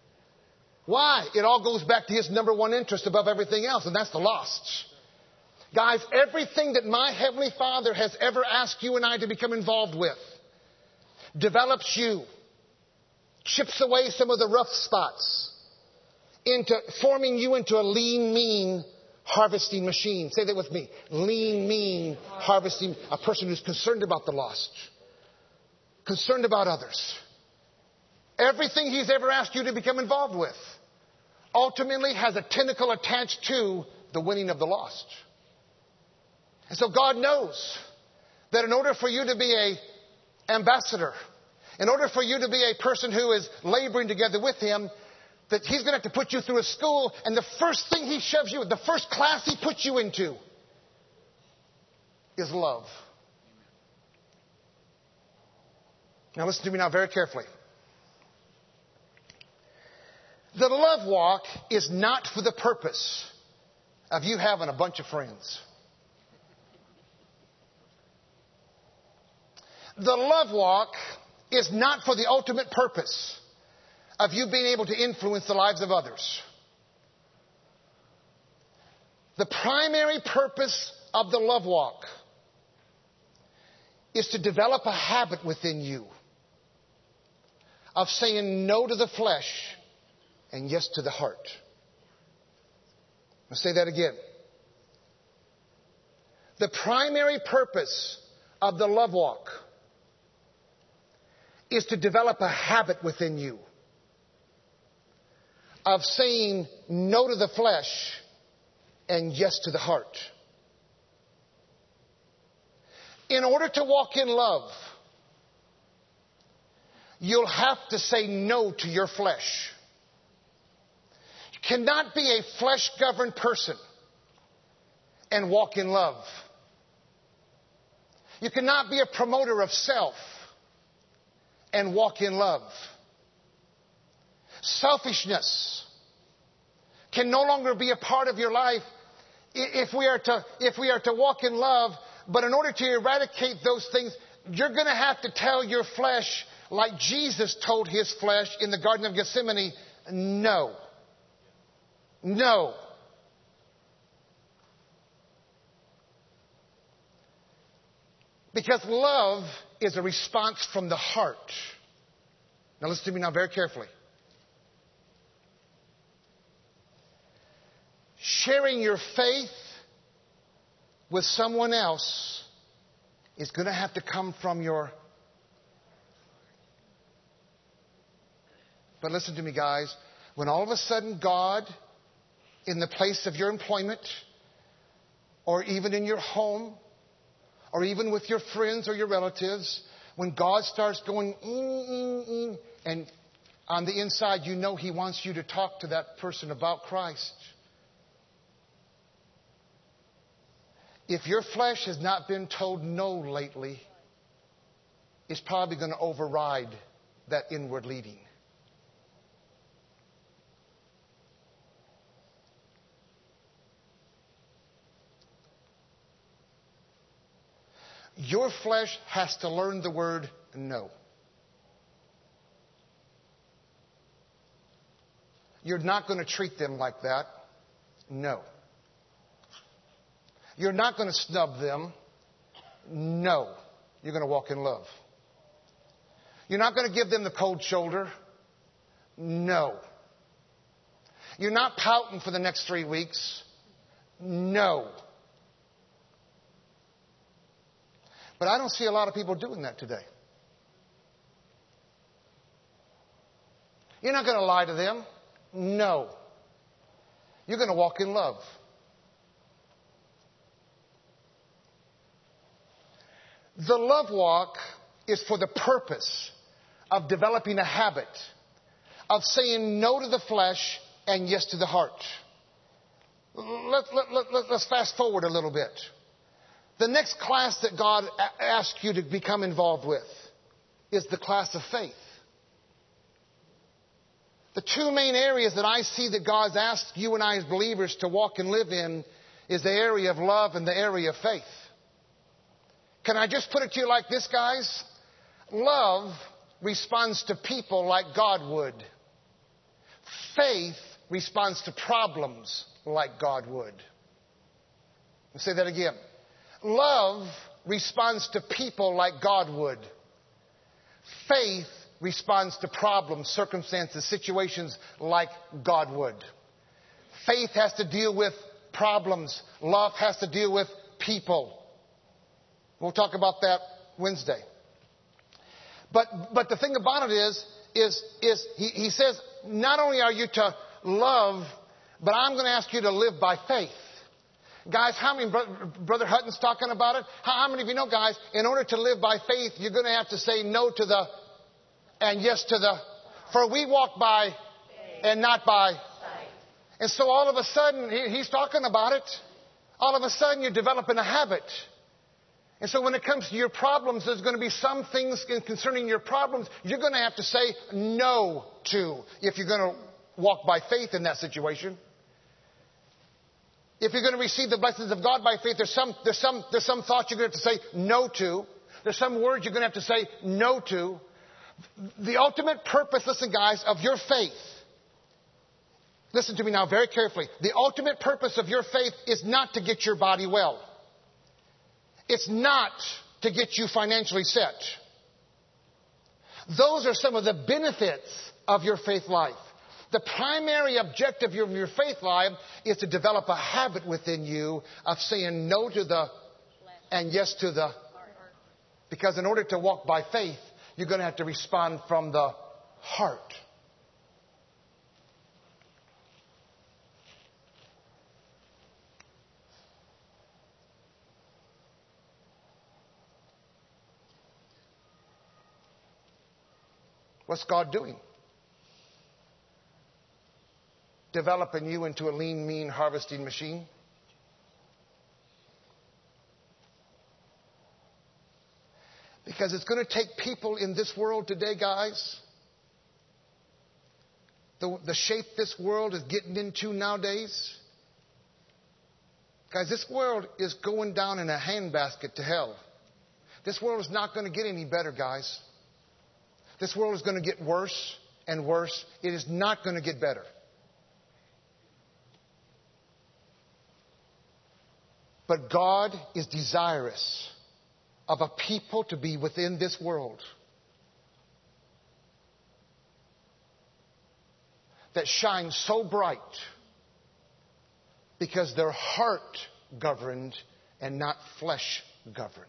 Why? It all goes back to his number one interest above everything else, and that's the lost. Guys, everything that my Heavenly Father has ever asked you and I to become involved with develops you, chips away some of the rough spots, into forming you into a lean, mean harvesting machine. Say that with me. Lean, mean harvesting. A person who's concerned about the lost, concerned about others. Everything he's ever asked you to become involved with ultimately has a tentacle attached to the winning of the lost. And so God knows that in order for you to be a ambassador, in order for you to be a person who is laboring together with him, that he's going to have to put you through a school, and the first thing he shoves you, the first class he puts you into is love. Now listen to me now very carefully. The love walk is not for the purpose of you having a bunch of friends. The love walk is not for the ultimate purpose of you being able to influence the lives of others. The primary purpose of the love walk is to develop a habit within you of saying no to the flesh and yes to the heart. I'll say that again. The primary purpose of the love walk is to develop a habit within you of saying no to the flesh and yes to the heart. In order to walk in love, you'll have to say no to your flesh. You cannot be a flesh-governed person and walk in love. You cannot be a promoter of self and walk in love. Selfishness can no longer be a part of your life if we are to, if we are to walk in love. But in order to eradicate those things, you're going to have to tell your flesh, like Jesus told his flesh in the Garden of Gethsemane, no. No. Because love is a response from the heart. Now listen to me now very carefully. Sharing your faith with someone else is going to have to come from your... But listen to me, guys. When all of a sudden God, in the place of your employment, or even in your home, or even with your friends or your relatives, when God starts going, mm, mm, mm, and On the inside, you know He wants you to talk to that person about Christ. If your flesh has not been told no lately, it's probably going to override that inward leading. Your flesh has to learn the word no. You're not going to treat them like that. No. You're not going to snub them. No. You're going to walk in love. You're not going to give them the cold shoulder. No. You're not pouting for the next three weeks. No. But I don't see a lot of people doing that today. You're not going to lie to them. No. You're going to walk in love. The love walk is for the purpose of developing a habit of saying no to the flesh and yes to the heart. Let, let, let, let, let's fast forward a little bit. The next class that God a- asks you to become involved with is the class of faith. The two main areas that I see that God's asked you and I as believers to walk and live in is the area of love and the area of faith. Can I just put it to you like this, guys? Love responds to people like God would. Faith responds to problems like God would. I'll say that again. Love responds to people like God would. Faith responds to problems, circumstances, situations like God would. Faith has to deal with problems. Love has to deal with people. We'll talk about that Wednesday. But but the thing about it is, is, is he, he says, not only are you to love, but I'm going to ask you to live by faith. Guys, how many, Brother Hutton's talking about it? How, how many of you know, guys, in order to live by faith, you're going to have to say no to the and yes to the. For we walk by and not by. And so all of a sudden, he, he's talking about it. All of a sudden, you're developing a habit. And so when it comes to your problems, there's going to be some things concerning your problems you're going to have to say no to if you're going to walk by faith in that situation. If you're going to receive the blessings of God by faith, there's some, there's some, there's some thoughts you're going to have to say no to. There's some words you're going to have to say no to. The ultimate purpose, listen guys, of your faith. Listen to me now very carefully. The ultimate purpose of your faith is not to get your body well. It's not to get you financially set. Those are some of the benefits of your faith life. The primary objective of your faith life is to develop a habit within you of saying no to the and yes to the. Because in order to walk by faith, you're going to have to respond from the heart. What's God doing? Developing you into a lean, mean harvesting machine? Because it's going to take people in this world today, guys. The, the shape this world is getting into nowadays. Guys, this world is going down in a handbasket to hell. This world is not going to get any better, guys. This world is going to get worse and worse. It is not going to get better. But God is desirous of a people to be within this world that shine so bright because they're heart governed and not flesh governed.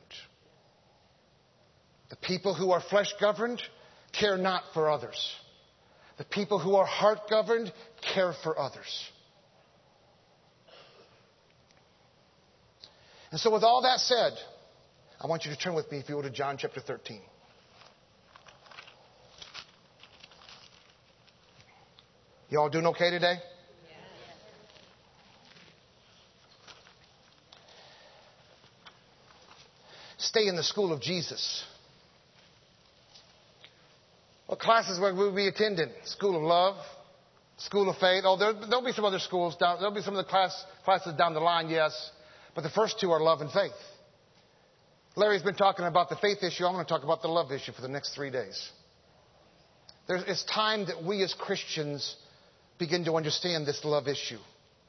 The people who are flesh governed care not for others. The people who are heart governed care for others. And so with all that said, I want you to turn with me, if you will, to John chapter thirteen. You all doing okay today? Stay in the school of Jesus. What classes will we be attending? School of Love, School of Faith. Oh, there, there'll be some other schools down. There'll be some of the class, classes down the line, yes. But the first two are love and faith. Larry's been talking about the faith issue. I'm going to talk about the love issue for the next three days. There's, it's time that we as Christians begin to understand this love issue.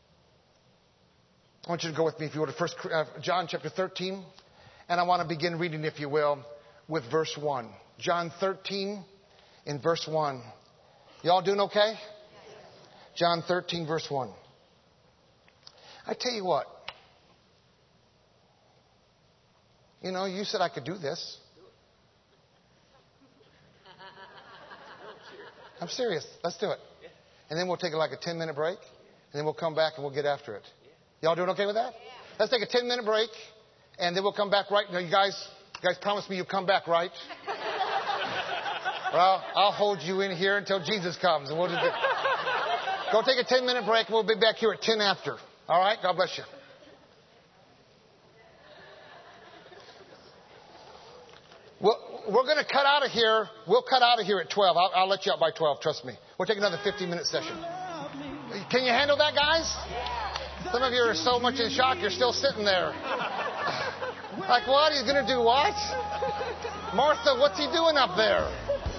I want you to go with me, if you will, to First uh, John chapter thirteen. And I want to begin reading, if you will, with verse one. John thirteen in verse one. Y'all doing okay? John thirteen, verse one. I tell you what. You know, you said I could do this. I'm serious. Let's do it. And then we'll take like a ten minute break. And then we'll come back and we'll get after it. Y'all doing okay with that? Let's take a ten minute break. And then we'll come back right. Now, you guys, you guys promise me you'll come back right. Well, I'll hold you in here until Jesus comes. And we'll just go take a ten minute break. We'll be back here at ten after. All right? God bless you. Well, we're going to cut out of here. We'll cut out of here at twelve. I'll, I'll let you out by twelve. Trust me. We'll take another fifteen minute session. Can you handle that, guys? Some of you are so much in shock, you're still sitting there. Like, what? He's going to do what? Martha, what's he doing up there?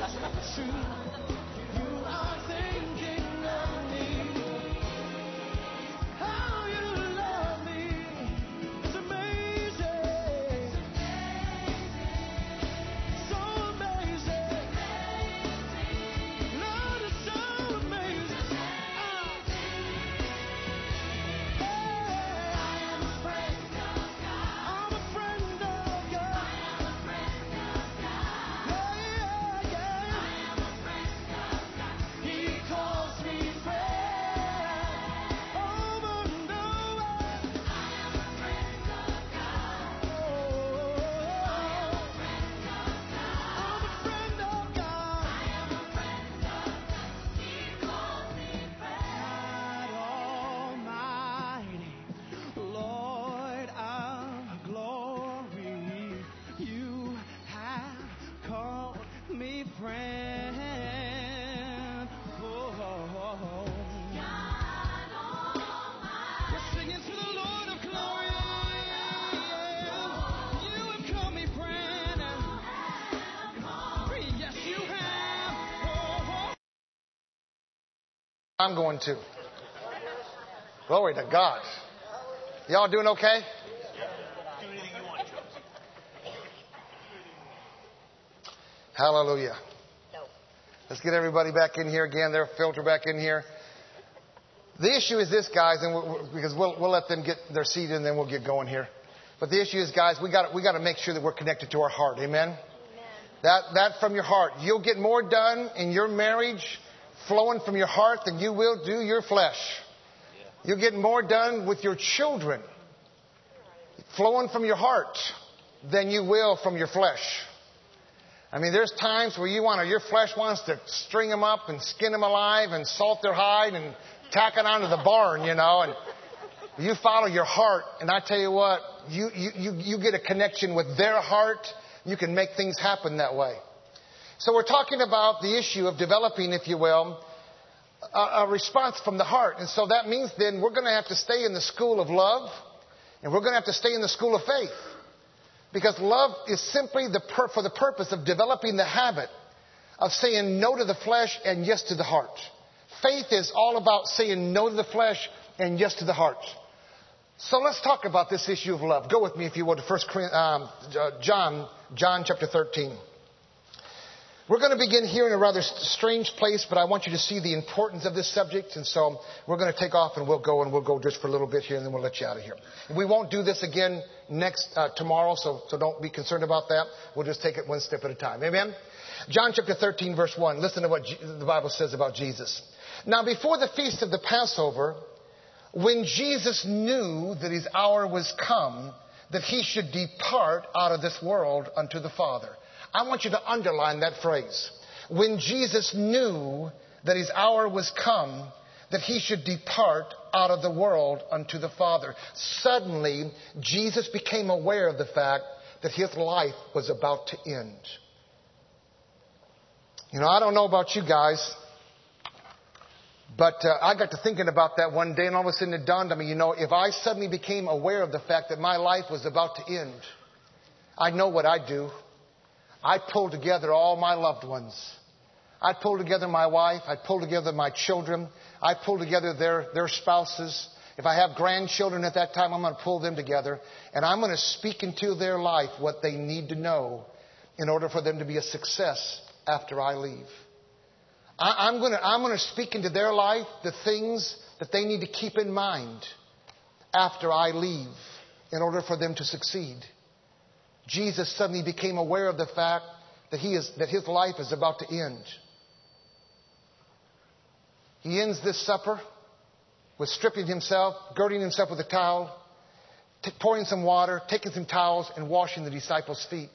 I'm going to. Glory to God. Y'all doing okay? Hallelujah. Let's get everybody back in here again. Their filter back in here. The issue is this, guys, and we're, because we'll, we'll let them get their seat and then we'll get going here. But the issue is, guys, we got we got to make sure that we're connected to our heart. Amen. Amen. That that from your heart, you'll get more done in your marriage flowing from your heart than you will do your flesh. You'll get more done with your children flowing from your heart than you will from your flesh. I mean, there's times where you want to, your flesh wants to string them up and skin them alive and salt their hide and tack it onto the barn, you know, and you follow your heart. And I tell you what, you, you, you, you get a connection with their heart. You can make things happen that way. So we're talking about the issue of developing, if you will, a, a response from the heart. And so that means then we're going to have to stay in the school of love and we're going to have to stay in the school of faith. Because love is simply the per- for the purpose of developing the habit of saying no to the flesh and yes to the heart. Faith is all about saying no to the flesh and yes to the heart. So let's talk about this issue of love. Go with me, if you would, to First um, John, John chapter thirteen. We're going to begin here in a rather strange place, but I want you to see the importance of this subject. And so we're going to take off and we'll go and we'll go just for a little bit here and then we'll let you out of here. We won't do this again next uh, tomorrow, so, so don't be concerned about that. We'll just take it one step at a time. Amen? John chapter thirteen, verse one. Listen to what G- the Bible says about Jesus. Now, before the feast of the Passover, when Jesus knew that his hour was come, that he should depart out of this world unto the Father. I want you to underline that phrase. When Jesus knew that his hour was come, that he should depart out of the world unto the Father. Suddenly, Jesus became aware of the fact that his life was about to end. You know, I don't know about you guys, but uh, I got to thinking about that one day, and all of a sudden it dawned on me, you know, if I suddenly became aware of the fact that my life was about to end, I know what I'd do. I'd pull together all my loved ones. I'd pull together my wife. I'd pull together my children. I'd pull together their, their spouses. If I have grandchildren at that time, I'm going to pull them together. And I'm going to speak into their life what they need to know in order for them to be a success after I leave. I, I'm going to, I'm going to speak into their life the things that they need to keep in mind after I leave in order for them to succeed. Jesus suddenly became aware of the fact that he is, that his life is about to end. He ends this supper with stripping himself, girding himself with a towel, t- pouring some water, taking some towels, and washing the disciples' feet.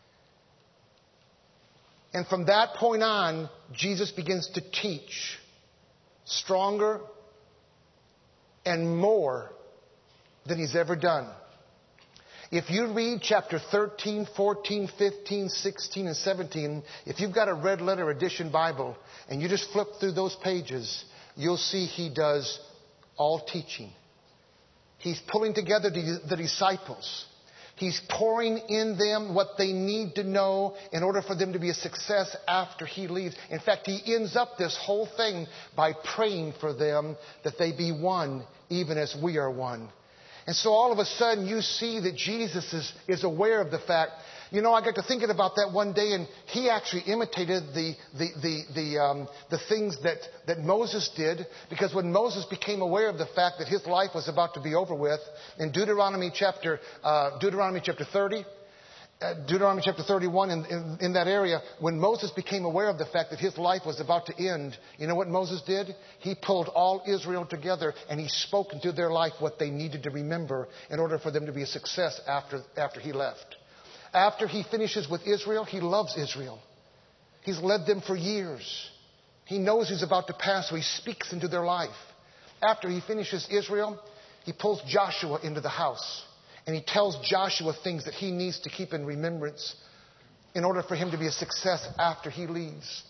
And from that point on, Jesus begins to teach stronger and more than he's ever done. If you read chapter thirteen, fourteen, fifteen, sixteen, and seventeen, if you've got a red letter edition Bible and you just flip through those pages, you'll see he does all teaching. He's pulling together the disciples. He's pouring in them what they need to know in order for them to be a success after he leaves. In fact, he ends up this whole thing by praying for them that they be one, even as we are one. And so all of a sudden you see that Jesus is, is aware of the fact. You know, I got to thinking about that one day, and he actually imitated the the the the, um, the things that, that Moses did, because when Moses became aware of the fact that his life was about to be over with, in Deuteronomy chapter uh, Deuteronomy chapter thirty, uh, Deuteronomy chapter thirty-one, in, in, in that area, when Moses became aware of the fact that his life was about to end, you know what Moses did? He pulled all Israel together and he spoke into their life what they needed to remember in order for them to be a success after after he left. After he finishes with Israel, he loves Israel. He's led them for years. He knows he's about to pass, so he speaks into their life. After he finishes Israel, he pulls Joshua into the house. And he tells Joshua things that he needs to keep in remembrance in order for him to be a success after he leaves.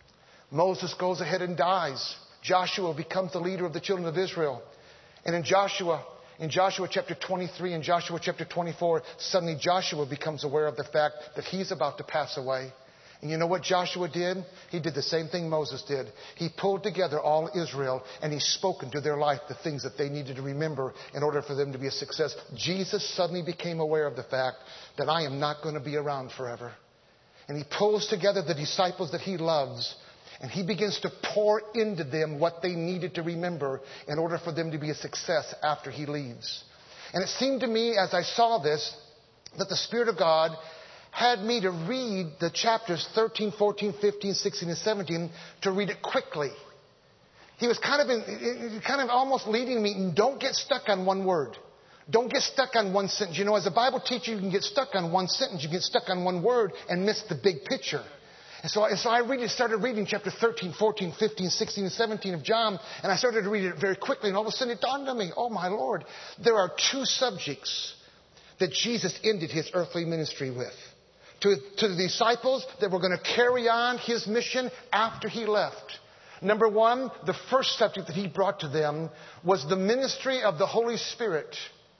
Moses goes ahead and dies. Joshua becomes the leader of the children of Israel. And in Joshua... In Joshua chapter twenty-three and Joshua chapter twenty-four, suddenly Joshua becomes aware of the fact that he's about to pass away. And you know what Joshua did? He did the same thing Moses did. He pulled together all Israel and he spoke into their life the things that they needed to remember in order for them to be a success. Jesus suddenly became aware of the fact that I am not going to be around forever. And he pulls together the disciples that he loves, and he begins to pour into them what they needed to remember in order for them to be a success after he leaves. And it seemed to me as I saw this that the Spirit of God had me to read the chapters thirteen, fourteen, fifteen, sixteen, and seventeen, to read it quickly. He was kind of, in, kind of almost leading me, don't get stuck on one word. Don't get stuck on one sentence. You know, as a Bible teacher, you can get stuck on one sentence. You can get stuck on one word and miss the big picture. And so, and so I really started reading chapter thirteen, fourteen, fifteen, sixteen, and seventeen of John, and I started to read it very quickly, and all of a sudden it dawned on me, oh my Lord, there are two subjects that Jesus ended his earthly ministry with. To, to the disciples that were going to carry on his mission after he left. Number one, the first subject that he brought to them was the ministry of the Holy Spirit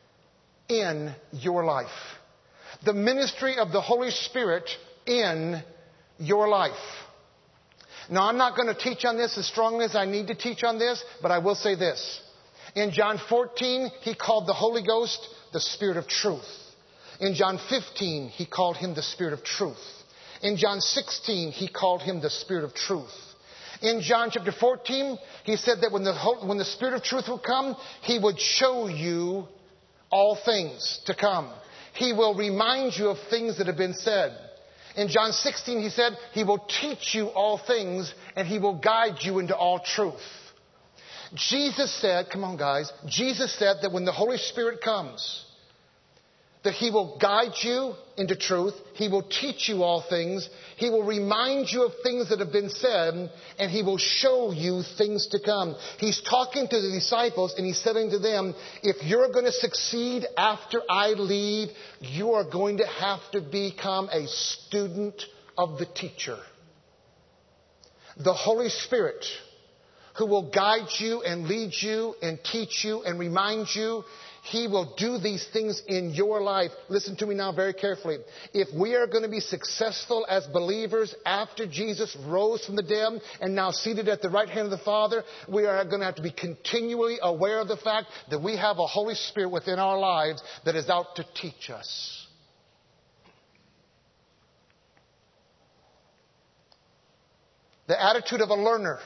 in your life. The ministry of the Holy Spirit in your life. Now, I'm not going to teach on this as strongly as I need to teach on this, but I will say this. In John fourteen, he called the Holy Ghost the Spirit of truth. In John fifteen, he called him the Spirit of truth. In John sixteen, he called him the Spirit of truth. In John chapter fourteen, he said that when the, when the Spirit of truth will come, he would show you all things to come. He will remind you of things that have been said. In John sixteen, he said, he will teach you all things and he will guide you into all truth. Jesus said, come on guys, Jesus said that when the Holy Spirit comes, that He will guide you into truth. He will teach you all things. He will remind you of things that have been said, and He will show you things to come. He's talking to the disciples, and He's saying to them, if you're going to succeed after I leave, you are going to have to become a student of the teacher. The Holy Spirit, who will guide you and lead you and teach you and remind you. He will do these things in your life. Listen to me now very carefully. If we are going to be successful as believers after Jesus rose from the dead and now seated at the right hand of the Father, we are going to have to be continually aware of the fact that we have a Holy Spirit within our lives that is out to teach us. The attitude of a learner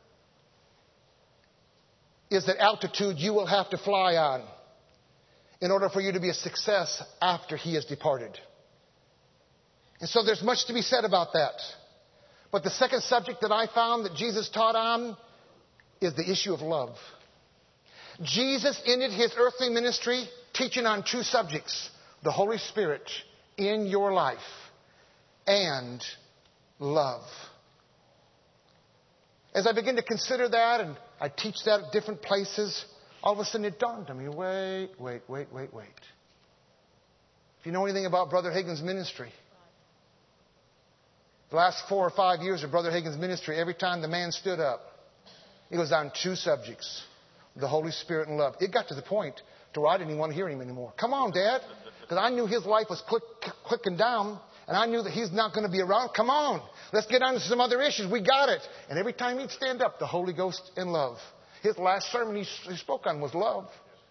is the altitude you will have to fly on in order for you to be a success after He has departed. And so there's much to be said about that. But the second subject that I found that Jesus taught on is the issue of love. Jesus ended His earthly ministry teaching on two subjects: the Holy Spirit in your life and love. As I begin to consider that, and I teach that at different places, all of a sudden it dawned on me, wait, wait, wait, wait, wait. If you know anything about Brother Hagin's ministry, the last four or five years of Brother Hagin's ministry, every time the man stood up, it was on two subjects: the Holy Spirit and love. It got to the point to where I didn't even want to hear him anymore. Come on, Dad. Because I knew his life was click, clicking down, and I knew that he's not going to be around. Come on. Let's get on to some other issues. We got it. And every time he'd stand up, the Holy Ghost and love. His last sermon he, he spoke on was love.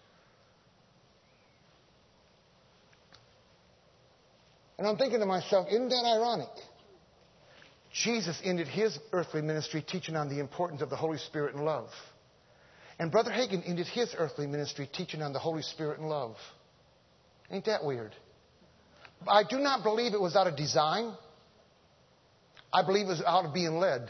And I'm thinking to myself, isn't that ironic? Jesus ended His earthly ministry teaching on the importance of the Holy Spirit and love. And Brother Hagin ended his earthly ministry teaching on the Holy Spirit and love. Ain't that weird? I do not believe it was out of design. I believe it was out of being led.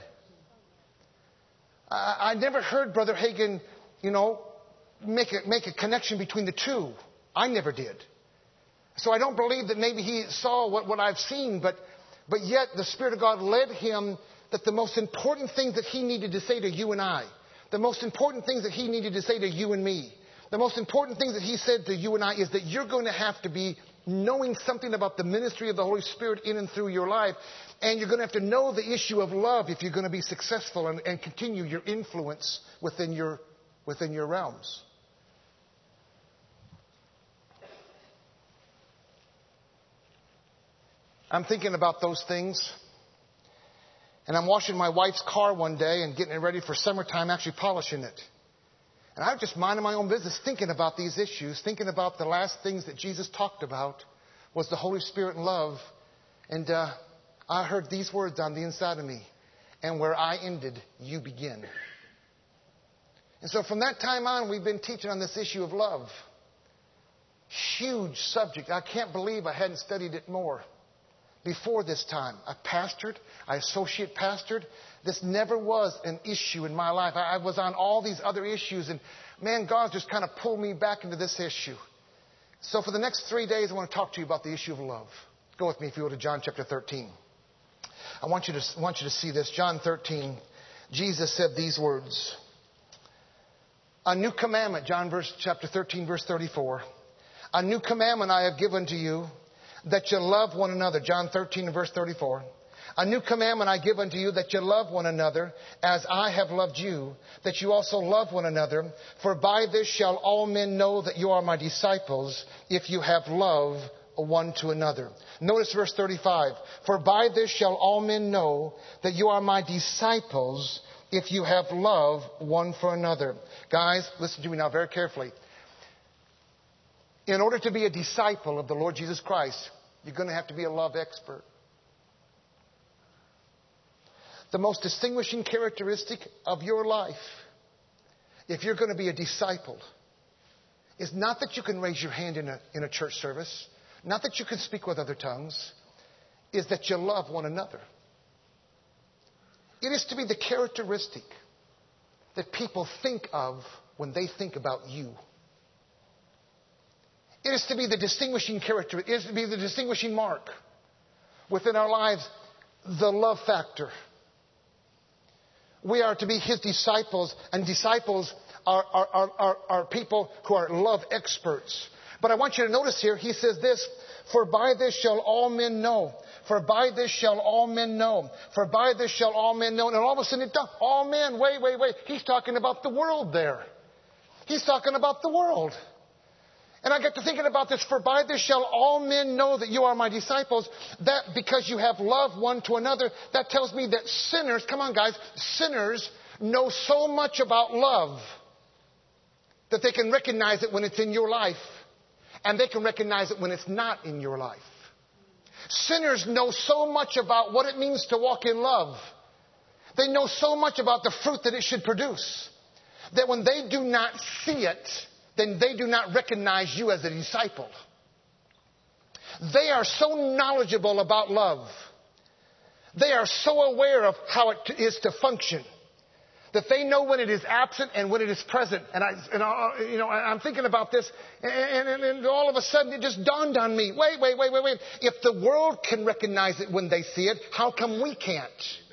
I, I never heard Brother Hagin, you know, make a, make a connection between the two. I never did. So I don't believe that maybe he saw what, what I've seen, but, but yet the Spirit of God led him that the most important things that He needed to say to you and I, the most important things that He needed to say to you and me, the most important things that He said to you and I is that you're going to have to be knowing something about the ministry of the Holy Spirit in and through your life. And you're going to have to know the issue of love if you're going to be successful and, and continue your influence within your, within your realms. I'm thinking about those things. And I'm washing my wife's car one day and getting it ready for summertime, actually polishing it. And I was just minding my own business, thinking about these issues, thinking about the last things that Jesus talked about was the Holy Spirit and love. And uh, I heard these words on the inside of me: and where I ended, you begin. And so from that time on, we've been teaching on this issue of love. Huge subject. I can't believe I hadn't studied it more before this time. I pastored. I associate pastored. This never was an issue in my life. I, I was on all these other issues, and man, God just kind of pulled me back into this issue. So for the next three days, I want to talk to you about the issue of love. Go with me, if you will, to John chapter thirteen. I want you to, want you to see this. John thirteen, Jesus said these words. A new commandment, John verse, chapter thirteen, verse thirty-four. A new commandment I have given to you, that you love one another. John thirteen, verse thirty-four. A new commandment I give unto you, that you love one another, as I have loved you, that you also love one another. For by this shall all men know that you are my disciples, if you have love one to another. Notice verse thirty-five. For by this shall all men know that you are my disciples, if you have love one for another. Guys, listen to me now very carefully. In order to be a disciple of the Lord Jesus Christ, you're going to have to be a love expert. The most distinguishing characteristic of your life, if you're going to be a disciple, is not that you can raise your hand in a, in a church service, not that you can speak with other tongues, is that you love one another. It is to be the characteristic that people think of when they think about you. It is to be the distinguishing character. It is to be the distinguishing mark within our lives, the love factor. We are to be His disciples, and disciples are, are, are, are, are people who are love experts. But I want you to notice here, He says this, for by this shall all men know. For by this shall all men know. For by this shall all men know. And all of a sudden, it does. All men, wait, wait, wait. He's talking about the world there. He's talking about the world. And I got to thinking about this. For by this shall all men know that you are my disciples. That because you have love one to another. That tells me that sinners, come on guys, sinners know so much about love that they can recognize it when it's in your life. And they can recognize it when it's not in your life. Sinners know so much about what it means to walk in love. They know so much about the fruit that it should produce. That when they do not see it, then they do not recognize you as a disciple. They are so knowledgeable about love. They are so aware of how it is to function that they know when it is absent and when it is present. And I, and I, you know, I'm thinking about this, and, and, and all of a sudden it just dawned on me. Wait, wait, wait, wait, wait. If the world can recognize it when they see it, how come we can't?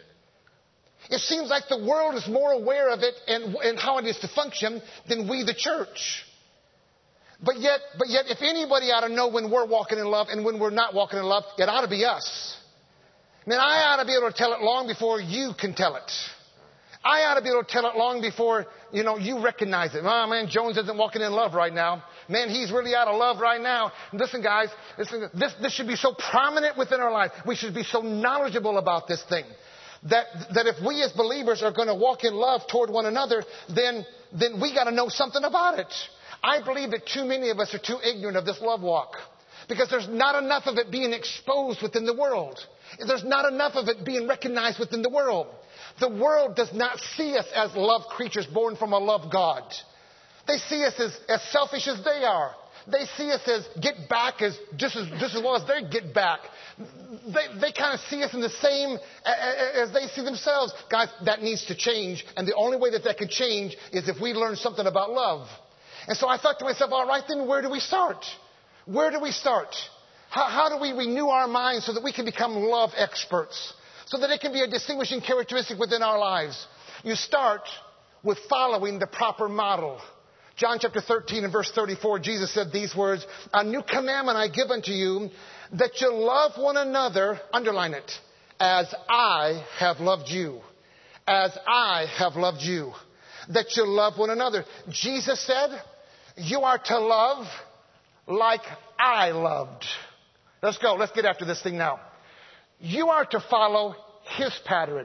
It seems like the world is more aware of it and, and how it is to function than we, the church. But yet, but yet, if anybody ought to know when we're walking in love and when we're not walking in love, it ought to be us. Man, I ought to be able to tell it long before you can tell it. I ought to be able to tell it long before, you know, you recognize it. Oh, man, Jones isn't walking in love right now. Man, he's really out of love right now. Listen, guys, listen, this, this should be so prominent within our life. We should be so knowledgeable about this thing. That, that if we as believers are going to walk in love toward one another, then, then we got to know something about it. I believe that too many of us are too ignorant of this love walk. Because there's not enough of it being exposed within the world. There's not enough of it being recognized within the world. The world does not see us as love creatures born from a love God. They see us as, as selfish as they are. They see us as get back as just as, just as well as they get back. They, they kind of see us in the same as they see themselves. Guys, that needs to change. And the only way that that can change is if we learn something about love. And so I thought to myself, all right, then where do we start? Where do we start? How, how do we renew our minds so that we can become love experts? So that it can be a distinguishing characteristic within our lives. You start with following the proper model. John chapter thirteen and verse thirty-four, Jesus said these words, a new commandment I give unto you, that you love one another, underline it, as I have loved you. As I have loved you. That you love one another. Jesus said, you are to love like I loved. Let's go. Let's get after this thing now. You are to follow His pattern.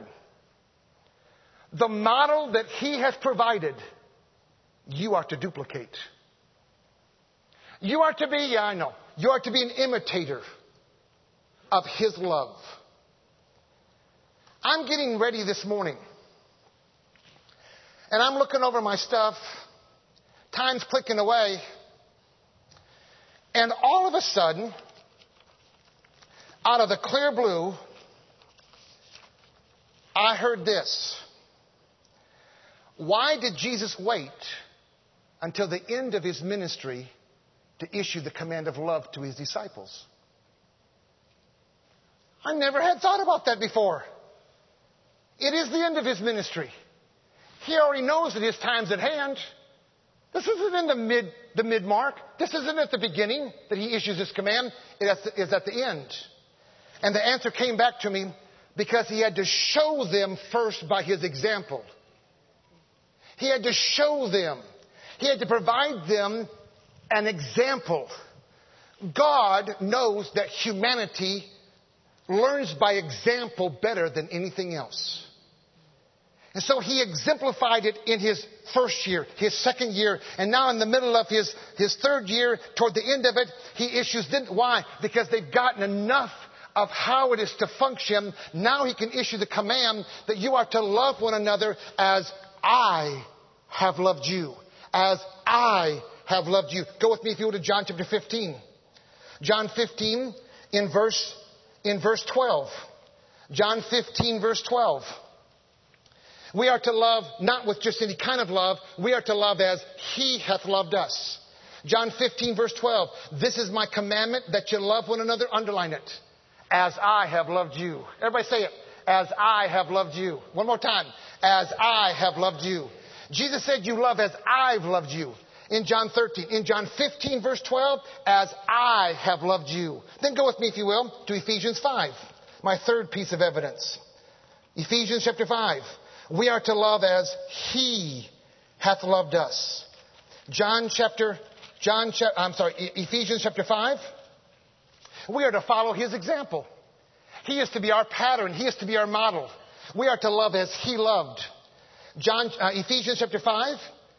The model that He has provided, you are to duplicate. You are to be, yeah, I know, you are to be an imitator of His love. I'm getting ready this morning. And I'm looking over my stuff. Time's clicking away. And all of a sudden, out of the clear blue, I heard this. Why did Jesus wait until the end of His ministry to issue the command of love to His disciples? I never had thought about that before. It is the end of His ministry. He already knows that His time's at hand. This isn't in the mid, the mid mark. This isn't at the beginning that He issues His command. It is at the end. And the answer came back to me because He had to show them first by His example. He had to show them. He had to provide them an example. God knows that humanity learns by example better than anything else. And so He exemplified it in His first year, His second year, and now in the middle of His, his third year, toward the end of it, He issues, why? Because they've gotten enough of how it is to function. Now He can issue the command that you are to love one another as I have loved you. As I have loved you. Go with me if you will to John chapter fifteen. John fifteen in verse, in verse twelve. John fifteen verse twelve. We are to love not with just any kind of love. We are to love as He hath loved us. John fifteen, verse twelve. This is my commandment, that you love one another. Underline it. As I have loved you. Everybody say it. As I have loved you. One more time. As I have loved you. Jesus said you love as I've loved you. In John thirteen. In John fifteen, verse twelve. As I have loved you. Then go with me, if you will, to Ephesians five. My third piece of evidence. Ephesians chapter five. We are to love as He hath loved us. John chapter, John, cha- I'm sorry, Ephesians chapter five. We are to follow His example. He is to be our pattern. He is to be our model. We are to love as He loved. John, uh, Ephesians chapter five,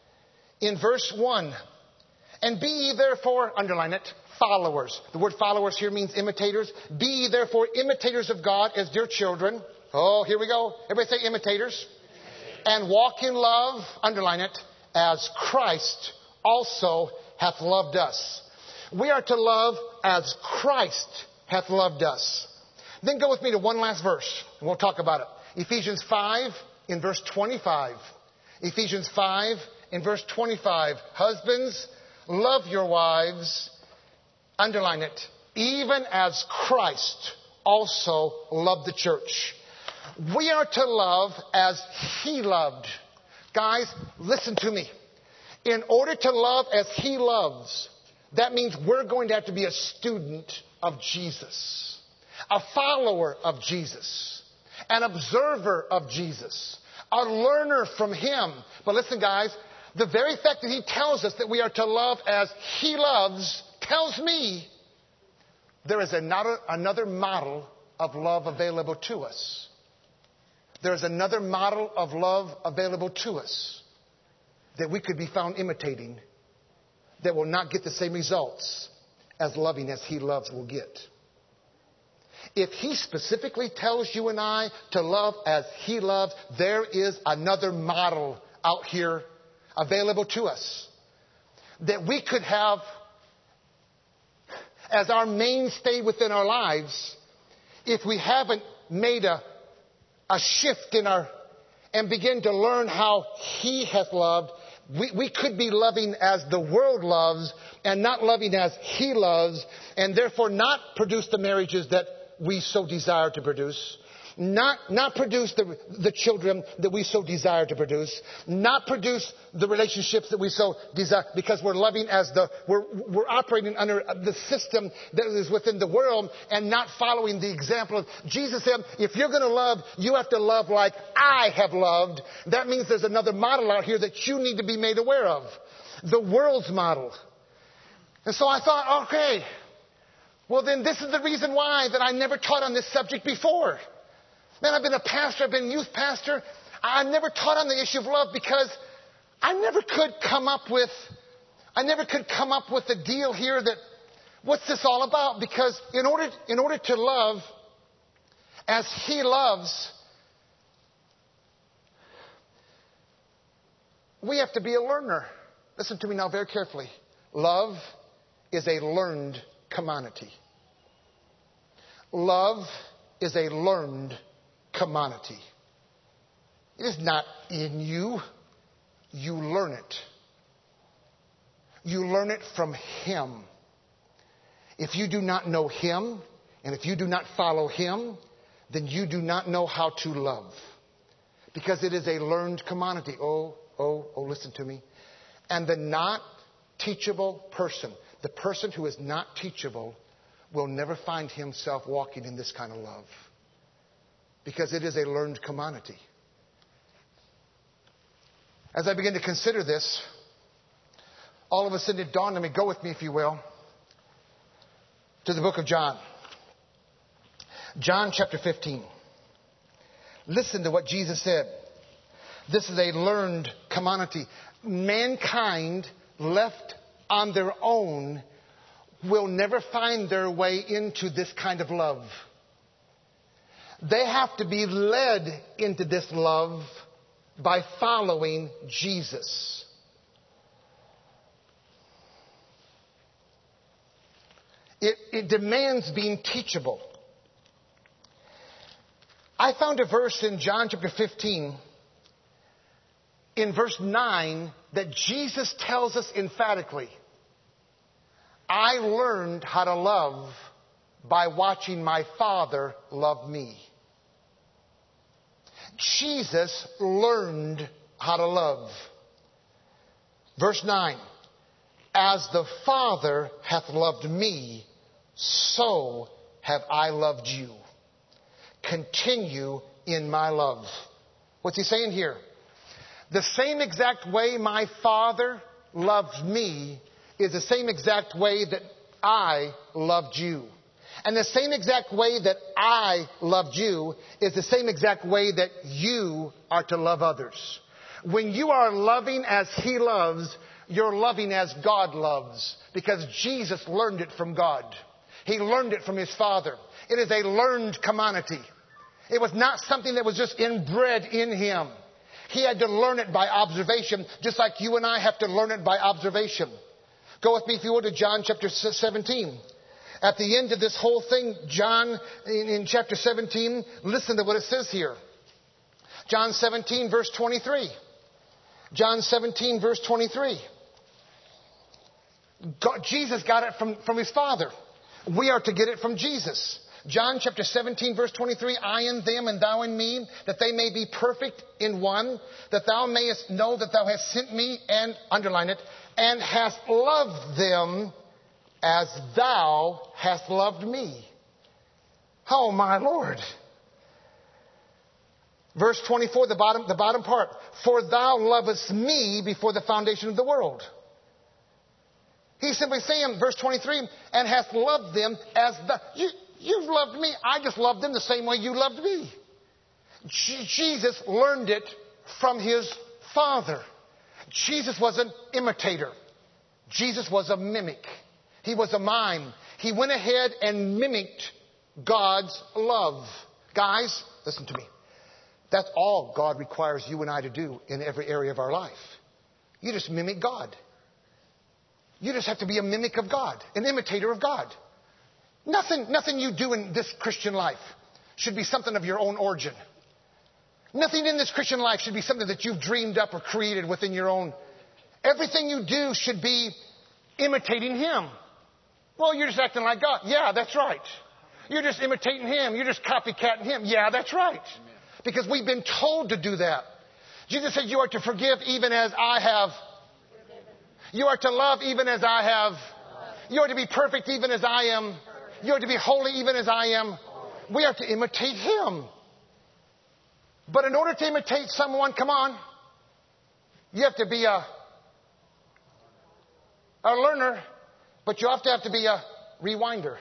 in verse one. And be ye therefore, underline it, followers. The word followers here means imitators. Be ye therefore imitators of God as dear children. Oh, here we go. Everybody say imitators. And walk in love, underline it, as Christ also hath loved us. We are to love as Christ hath loved us. Then go with me to one last verse, and we'll talk about it. Ephesians five, in verse twenty-five. Ephesians five, in verse twenty-five. Husbands, love your wives, underline it, even as Christ also loved the church. We are to love as He loved. Guys, listen to me. In order to love as He loves, that means we're going to have to be a student of Jesus, a follower of Jesus, an observer of Jesus, a learner from Him. But listen, guys, the very fact that He tells us that we are to love as He loves tells me there is another, another model of love available to us. There is another model of love available to us that we could be found imitating that will not get the same results as loving as He loves will get. If He specifically tells you and I to love as He loves, there is another model out here available to us that we could have as our mainstay within our lives if we haven't made a a shift in our, and begin to learn how He hath loved. We, we could be loving as the world loves and not loving as He loves, and therefore not produce the marriages that we so desire to produce. Not, not produce the, the children that we so desire to produce. Not produce the relationships that we so desire, because we're loving as the, we're, we're operating under the system that is within the world and not following the example of Jesus said, if you're going to love, you have to love like I have loved. That means there's another model out here that you need to be made aware of. The world's model. And so I thought, okay, well then this is the reason why that I never taught on this subject before. Man, I've been a pastor, I've been a youth pastor. I never taught on the issue of love because I never could come up with, I never could come up with a deal here that, what's this all about? Because in order, in order to love as He loves, we have to be a learner. Listen to me now very carefully. Love is a learned commodity. Love is a learned commodity. It is not in you. You learn it. You learn it from Him. If you do not know Him, and if you do not follow Him, then you do not know how to love. Because it is a learned commodity. Oh, oh, oh, listen to me. And the not teachable person, the person who is not teachable, will never find himself walking in this kind of love. Because it is a learned commodity. As I begin to consider this, all of a sudden it dawned on me, go with me if you will, to the book of John. John chapter fifteen. Listen to what Jesus said. This is a learned commodity. Mankind left on their own will never find their way into this kind of love. They have to be led into this love by following Jesus. It, it demands being teachable. I found a verse in John chapter fifteen, in verse nine, that Jesus tells us emphatically, I learned how to love by watching my Father love me. Jesus learned how to love. Verse nine. As the Father hath loved me, so have I loved you. Continue in my love. What's he saying here? The same exact way my Father loved me is the same exact way that I loved you. And the same exact way that I loved you is the same exact way that you are to love others. When you are loving as He loves, you're loving as God loves. Because Jesus learned it from God. He learned it from His Father. It is a learned commodity. It was not something that was just inbred in Him. He had to learn it by observation, just like you and I have to learn it by observation. Go with me, if you would, to John chapter seventeen. At the end of this whole thing, John, in, in chapter seventeen, listen to what it says here. John seventeen, verse twenty-three. John seventeen, verse twenty-three. God, Jesus got it from, from His Father. We are to get it from Jesus. John chapter seventeen, verse twenty-three. I in them and thou in me, that they may be perfect in one, that thou mayest know that thou hast sent me, and, underline it, and hast loved them as thou hast loved me. Oh, my Lord. Verse twenty-four, the bottom, the bottom part. For thou lovest me before the foundation of the world. He's simply saying, verse twenty-three, and hast loved them as the... You, you've loved me. I just loved them the same way you loved me. J- Jesus learned it from His Father. Jesus was an imitator. Jesus was a mimic. He was a mime. He went ahead and mimicked God's love. Guys, listen to me. That's all God requires you and I to do in every area of our life. You just mimic God. You just have to be a mimic of God, an imitator of God. Nothing, nothing you do in this Christian life should be something of your own origin. Nothing in this Christian life should be something that you've dreamed up or created within your own. Everything you do should be imitating Him. Well, you're just acting like God. Yeah, that's right. You're just imitating Him. You're just copycatting Him. Yeah, that's right. Because we've been told to do that. Jesus said, you are to forgive even as I have. You are to love even as I have. You are to be perfect even as I am. You are to be holy even as I am. We are to imitate Him. But in order to imitate someone, come on, you have to be a, a learner, but you have to have to be a rewinder.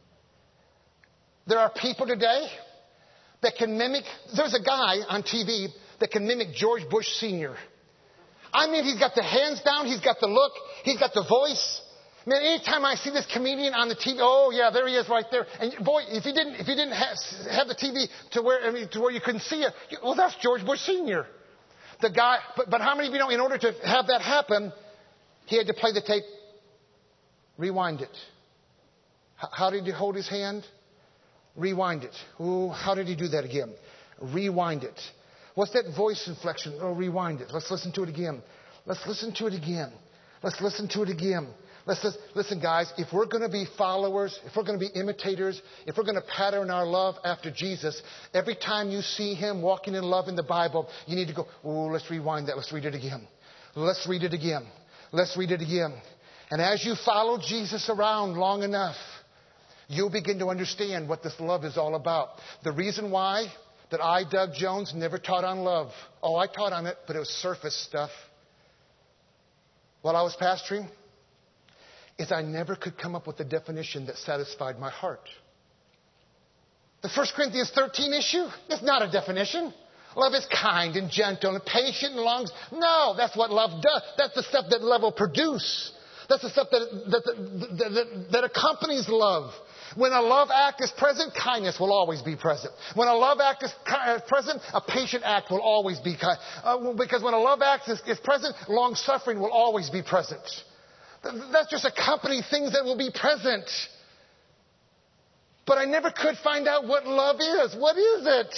There are people today that can mimic. There's a guy on T V that can mimic George Bush Senior I mean, he's got the hands down, he's got the look, he's got the voice. Man, anytime I see this comedian on the T V, oh yeah, there he is right there. And boy, if he didn't, if he didn't have, have the T V to where, I mean, to where you couldn't see it, well, that's George Bush Senior The guy, but, but how many of you know, in order to have that happen, he had to play the tape, rewind it. H- how did he hold his hand? Rewind it. Ooh, how did he do that again? Rewind it. What's that voice inflection? Oh, rewind it. Let's listen to it again. Let's listen to it again. Let's listen to it again. Let's listen, listen guys, if we're going to be followers, if we're going to be imitators, if we're going to pattern our love after Jesus, every time you see Him walking in love in the Bible, you need to go, oh, let's rewind that. Let's read it again. Let's read it again. Let's read it again. And as you follow Jesus around long enough, you'll begin to understand what this love is all about. The reason why that I, Doug Jones, never taught on love. Oh, I taught on it, but it was surface stuff. While I was pastoring, is I never could come up with a definition that satisfied my heart. The First Corinthians thirteen issue is not a definition. Love is kind and gentle and patient and longs. No, that's what love does. That's the stuff that love will produce. That's the stuff that, that, that, that, that accompanies love. When a love act is present, kindness will always be present. When a love act is present, a patient act will always be kind. Uh, because when a love act is, is present, long suffering will always be present. That's just accompanying things that will be present. But I never could find out what love is. What is it?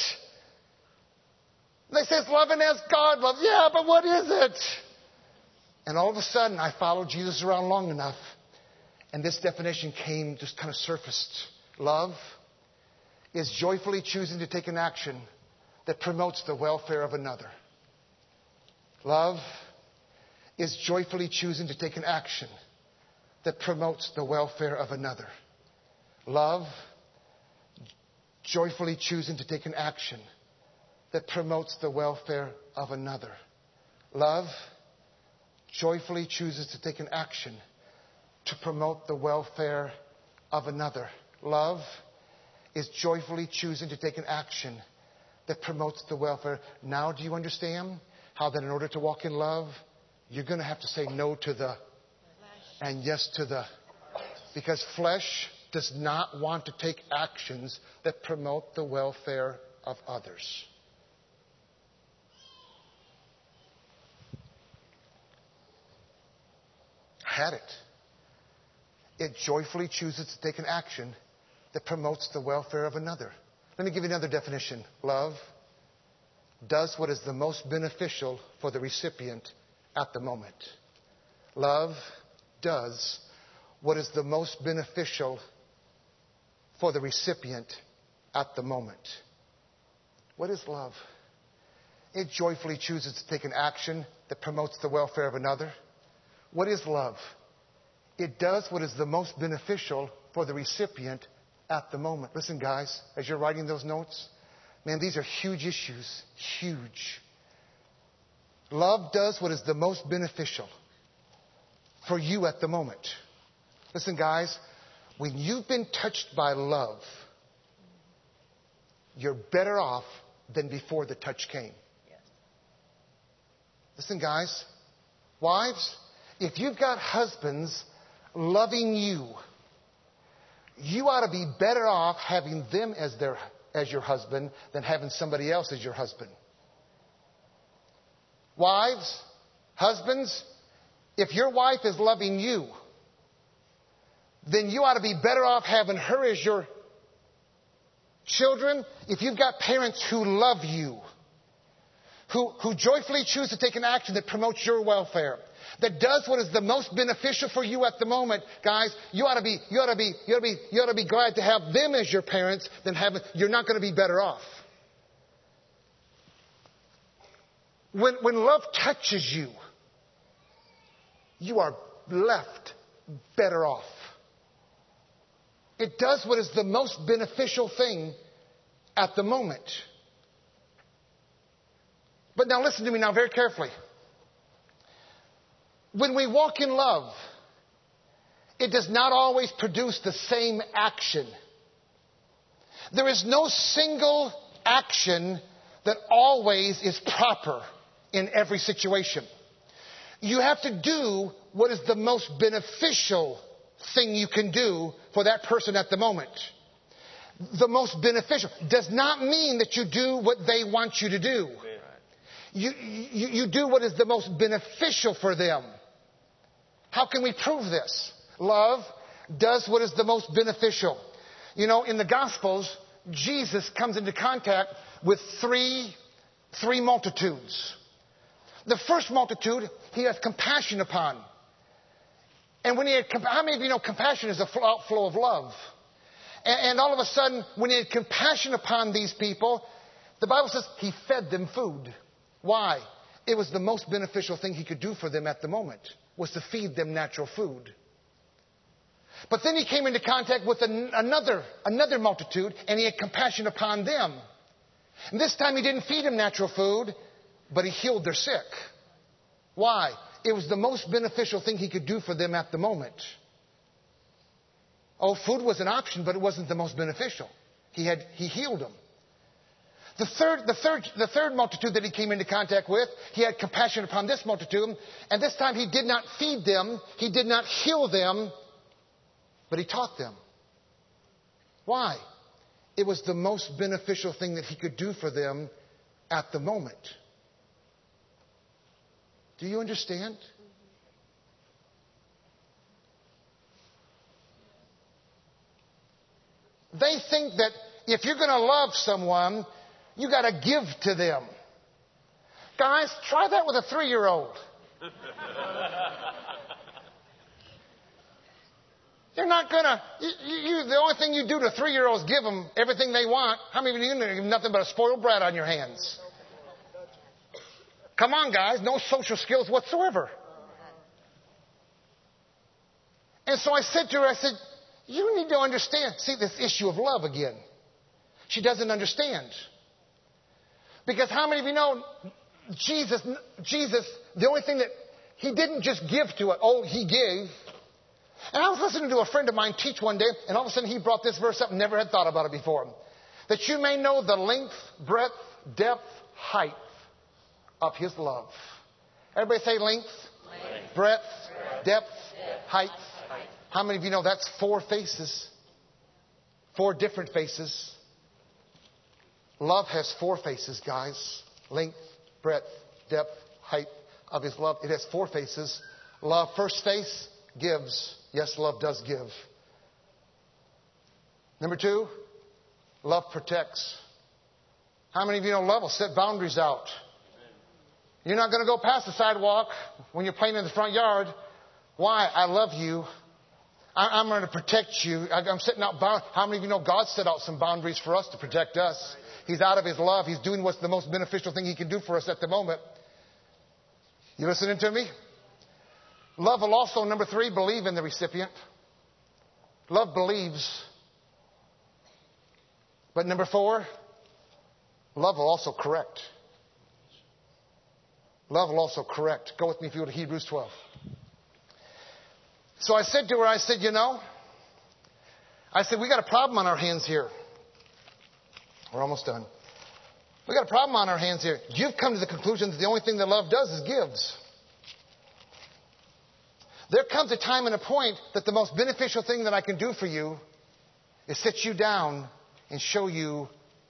They say it's loving as God loves. Yeah, but what is it? And all of a sudden, I followed Jesus around long enough. And this definition came, just kind of surfaced. Love is joyfully choosing to take an action that promotes the welfare of another. Love is joyfully choosing to take an action that promotes the welfare of another. Love, joyfully choosing to take an action that promotes the welfare of another. Love joyfully chooses to take an action to promote the welfare of another. Love is joyfully choosing to take an action that promotes the welfare. Now, do you understand how that in order to walk in love, you're going to have to say no to the and yes to the. Because flesh does not want to take actions that promote the welfare of others. Had it. It joyfully chooses to take an action that promotes the welfare of another. Let me give you another definition. Love does what is the most beneficial for the recipient at the moment. Love does what is the most beneficial for the recipient at the moment. What is love? It joyfully chooses to take an action that promotes the welfare of another. What is love? It does what is the most beneficial for the recipient at the moment. Listen, guys, as you're writing those notes, man, these are huge issues. Huge. Love does what is the most beneficial for you at the moment. Listen, guys, when you've been touched by love, you're better off than before the touch came. Yes. Listen, guys, wives, if you've got husbands loving you, you ought to be better off having them as their as your husband than having somebody else as your husband. Wives, husbands, if your wife is loving you, then you ought to be better off having her as your children. If you've got parents who love you, who, who joyfully choose to take an action that promotes your welfare, that does what is the most beneficial for you at the moment, guys, you ought to be, you ought to be, you ought to be, you ought to be glad to have them as your parents than having, you're not going to be better off. When, when love touches you, you are left better off. It does what is the most beneficial thing at the moment. But now listen to me now very carefully. When we walk in love, it does not always produce the same action. There is no single action that always is proper in every situation. You have to do what is the most beneficial thing you can do for that person at the moment. The most beneficial does not mean that you do what they want you to do. You, you, you do what is the most beneficial for them. How can we prove this? Love does what is the most beneficial. You know, in the Gospels, Jesus comes into contact with three, three multitudes. The first multitude, he has compassion upon. And when he had, how many of you know compassion is a outflow of love? And, and all of a sudden, when he had compassion upon these people, the Bible says he fed them food. Why? It was the most beneficial thing he could do for them at the moment, was to feed them natural food. But then he came into contact with an, another, another multitude, and he had compassion upon them. And this time he didn't feed them natural food, but he healed their sick. Why? It was the most beneficial thing he could do for them at the moment. Oh, food was an option, but it wasn't the most beneficial. He had, he healed them. The third, the third, the third multitude that he came into contact with, he had compassion upon this multitude, and this time he did not feed them, he did not heal them, but he taught them. Why? It was the most beneficial thing that he could do for them at the moment. Do you understand? They think that if you're going to love someone, you got to give to them. Guys, try that with a three-year-old. You're not going to, you, you, the only thing you do to three-year-olds, give them everything they want. How many of you know nothing but a spoiled brat on your hands? Come on, guys. No social skills whatsoever. And so I said to her, I said, you need to understand. See, this issue of love again. She doesn't understand. Because how many of you know Jesus, Jesus, the only thing that he didn't just give to it. Oh, he gave. And I was listening to a friend of mine teach one day, and all of a sudden he brought this verse up and never had thought about it before. That you may know the length, breadth, depth, height of his love. Everybody say length, length. breadth, breadth, depth, depth height. height. How many of you know that's four faces? Four different faces. Love has four faces, guys. Length, breadth, depth, height of his love. It has four faces. Love, first face, gives. Yes, love does give. Number two, love protects. How many of you know love will set boundaries out? You're not going to go past the sidewalk when you're playing in the front yard. Why? I love you. I'm going to protect you. I'm setting out boundaries. How many of you know God set out some boundaries for us to protect us? He's out of his love. He's doing what's the most beneficial thing he can do for us at the moment. You listening to me? Love will also, number three, believe in the recipient. Love believes. But number four, love will also correct. Love will also correct. Go with me if you will to Hebrews twelve. So I said to her, I said, you know, I said, we got a problem on our hands here. We're almost done. We got a problem on our hands here. You've come to the conclusion that the only thing that love does is gives. There comes a time and a point that the most beneficial thing that I can do for you is sit you down and show you,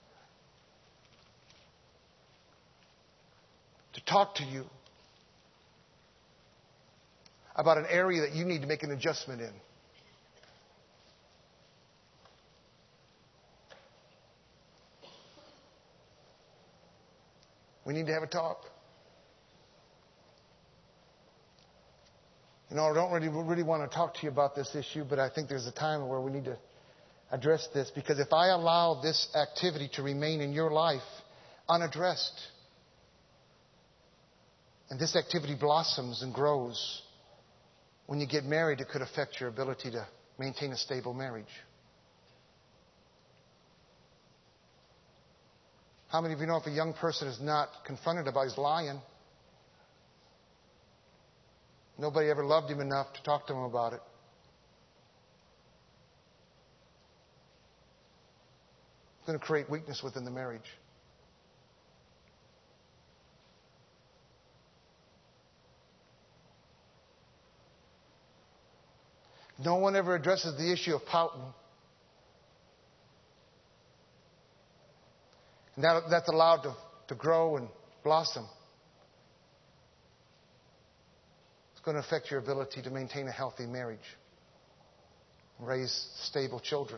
to talk to you about an area that you need to make an adjustment in. We need to have a talk. You know, I don't really, really want to talk to you about this issue, but I think there's a time where we need to address this, because if I allow this activity to remain in your life unaddressed, and this activity blossoms and grows, when you get married, it could affect your ability to maintain a stable marriage. How many of you know if a young person is not confronted about his lying, nobody ever loved him enough to talk to him about it? It's going to create weakness within the marriage. No one ever addresses the issue of pouting. And that, that's allowed to, to grow and blossom. It's going to affect your ability to maintain a healthy marriage, raise stable children.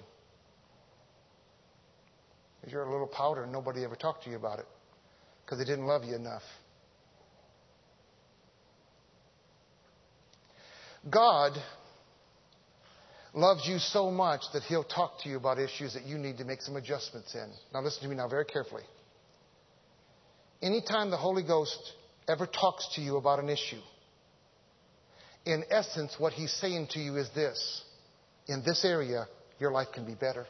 If you're a little pouter and nobody ever talked to you about it because they didn't love you enough. God loves you so much that he'll talk to you about issues that you need to make some adjustments in. Now listen to me now very carefully. Anytime the Holy Ghost ever talks to you about an issue, in essence what he's saying to you is this: in this area, your life can be better.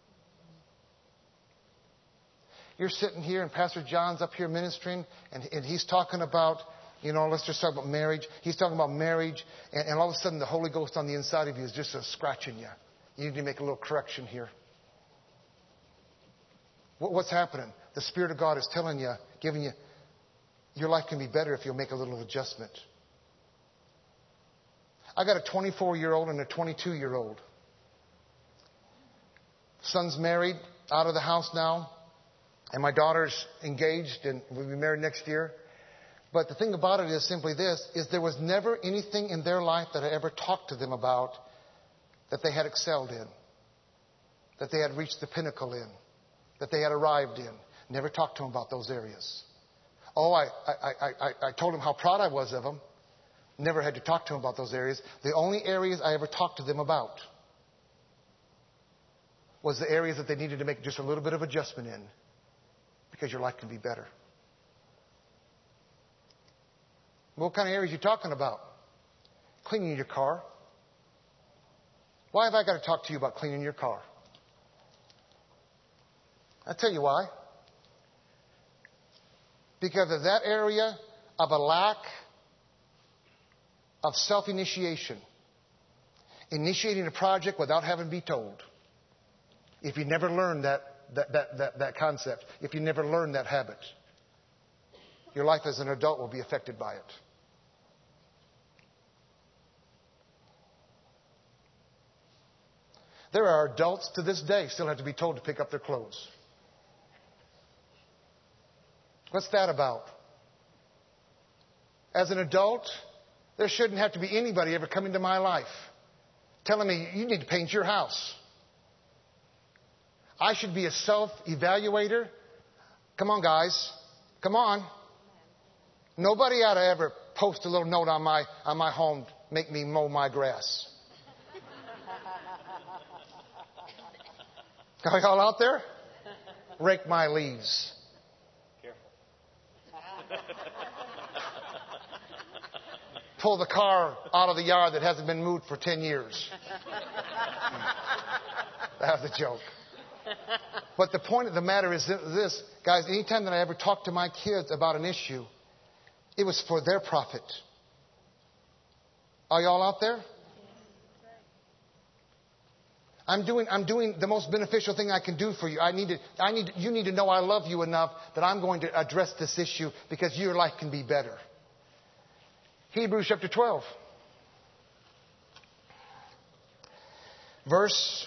You're sitting here and Pastor John's up here ministering, and, and he's talking about, you know, let's just talk about marriage. He's talking about marriage, and, and all of a sudden the Holy Ghost on the inside of you is just uh, scratching you. You need to make a little correction here. What, what's happening? The Spirit of God is telling you, giving you, your life can be better if you'll make a little adjustment. I got a twenty-four-year-old and a twenty-two-year-old. Son's married, out of the house now, and my daughter's engaged, and we'll be married next year. But the thing about it is simply this, is there was never anything in their life that I ever talked to them about that they had excelled in, that they had reached the pinnacle in, that they had arrived in. Never talked to them about those areas. Oh, I, I, I, I, I told them how proud I was of them. Never had to talk to them about those areas. The only areas I ever talked to them about was the areas that they needed to make just a little bit of adjustment in, because your life can be better. What kind of areas are you talking about? Cleaning your car. Why have I got to talk to you about cleaning your car? I'll tell you why. Because of that area of a lack of self-initiation. Initiating a project without having to be told. If you never learned that, that, that, that, that concept, if you never learned that habit, your life as an adult will be affected by it. There are adults to this day still have to be told to pick up their clothes. What's that about? As an adult, there shouldn't have to be anybody ever come into my life telling me, you need to paint your house. I should be a self-evaluator. Come on, guys. Come on. Nobody ought to ever post a little note on my, on my home, make me mow my grass. Are y'all out there? Rake my leaves. Careful. Pull the car out of the yard that hasn't been moved for ten years. That was a joke. But the point of the matter is this, guys, anytime that I ever talk to my kids about an issue, it was for their profit. Are y'all out there? I'm doing, I'm doing the most beneficial thing I can do for you. I need to, I need, you need to know I love you enough that I'm going to address this issue because your life can be better. Hebrews chapter twelve. Verse,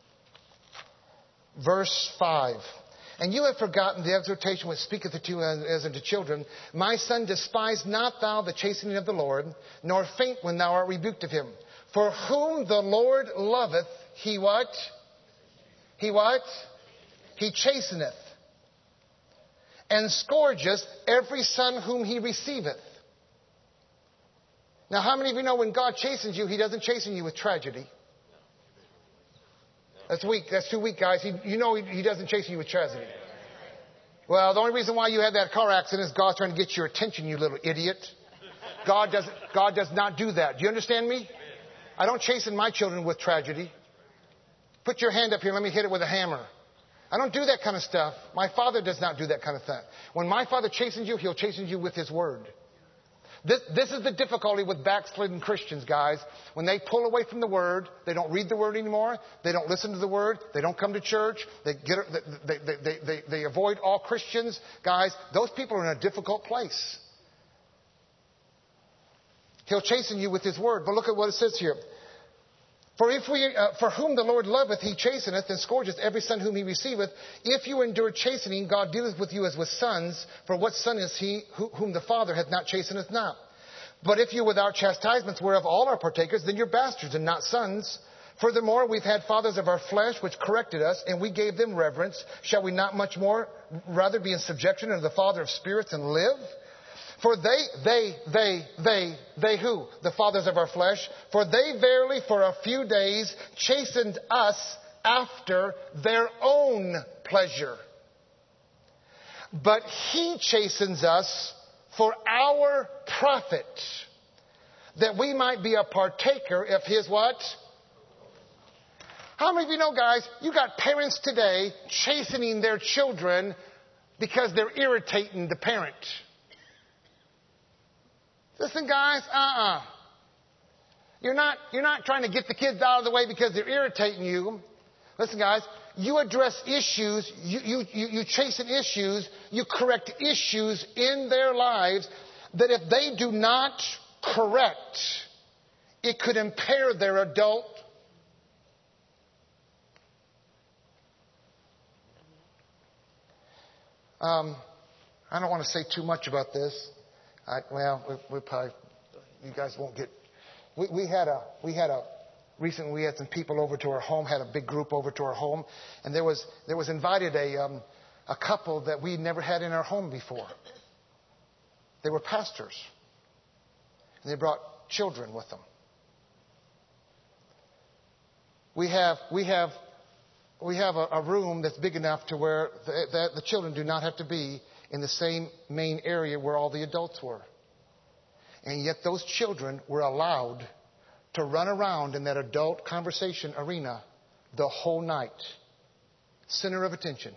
verse five. And you have forgotten the exhortation which speaketh to you as unto children. My son, despise not thou the chastening of the Lord, nor faint when thou art rebuked of him. For whom the Lord loveth, he what? He what? He chasteneth. And scourgeth every son whom he receiveth. Now, how many of you know when God chastens you, he doesn't chasten you with tragedy? That's weak. That's too weak, guys. He, you know he, he doesn't chasten you with tragedy. Well, the only reason why you had that car accident is God's trying to get your attention, you little idiot. God doesn't, God does not do that. Do you understand me? I don't chasten my children with tragedy. Put your hand up here. Let me hit it with a hammer. I don't do that kind of stuff. My Father does not do that kind of thing. When my Father chastens you, he'll chasten you with his word. This, this is the difficulty with backslidden Christians, guys. When they pull away from the Word, they don't read the Word anymore. They don't listen to the Word. They don't come to church. They, get, they, they, they, they, they avoid all Christians. Guys, those people are in a difficult place. He'll chasten you with His Word. But look at what it says here. For if we, uh, for whom the Lord loveth, He chasteneth and scourgeth every son whom He receiveth. If you endure chastening, God dealeth with you as with sons. For what son is he who, whom the Father hath not chasteneth not? But if you without chastisements, whereof all are partakers, then you're bastards and not sons. Furthermore, we've had fathers of our flesh which corrected us, and we gave them reverence. Shall we not much more rather be in subjection unto the Father of spirits and live? For they, they, they, they, they who? The fathers of our flesh. For they verily for a few days chastened us after their own pleasure. But He chastens us for our profit, that we might be a partaker of His what? How many of you know, guys, you got parents today chastening their children because they're irritating the parent? Listen, guys, uh-uh. You're not, you're not trying to get the kids out of the way because they're irritating you. Listen, guys, you address issues, you, you, you, you chasten issues, you correct issues in their lives that if they do not correct, it could impair their adult. Um, I don't want to say too much about this. I, well, we, we probably, you guys won't get. We, we had a, we had a, recently we had some people over to our home, had a big group over to our home, and there was, there was invited a, um, a couple that we never had in our home before. They were pastors, and they brought children with them. We have, we have we have a, a room that's big enough to where the, the, the children do not have to be in the same main area where all the adults were. And yet those children were allowed to run around in that adult conversation arena the whole night. Center of attention.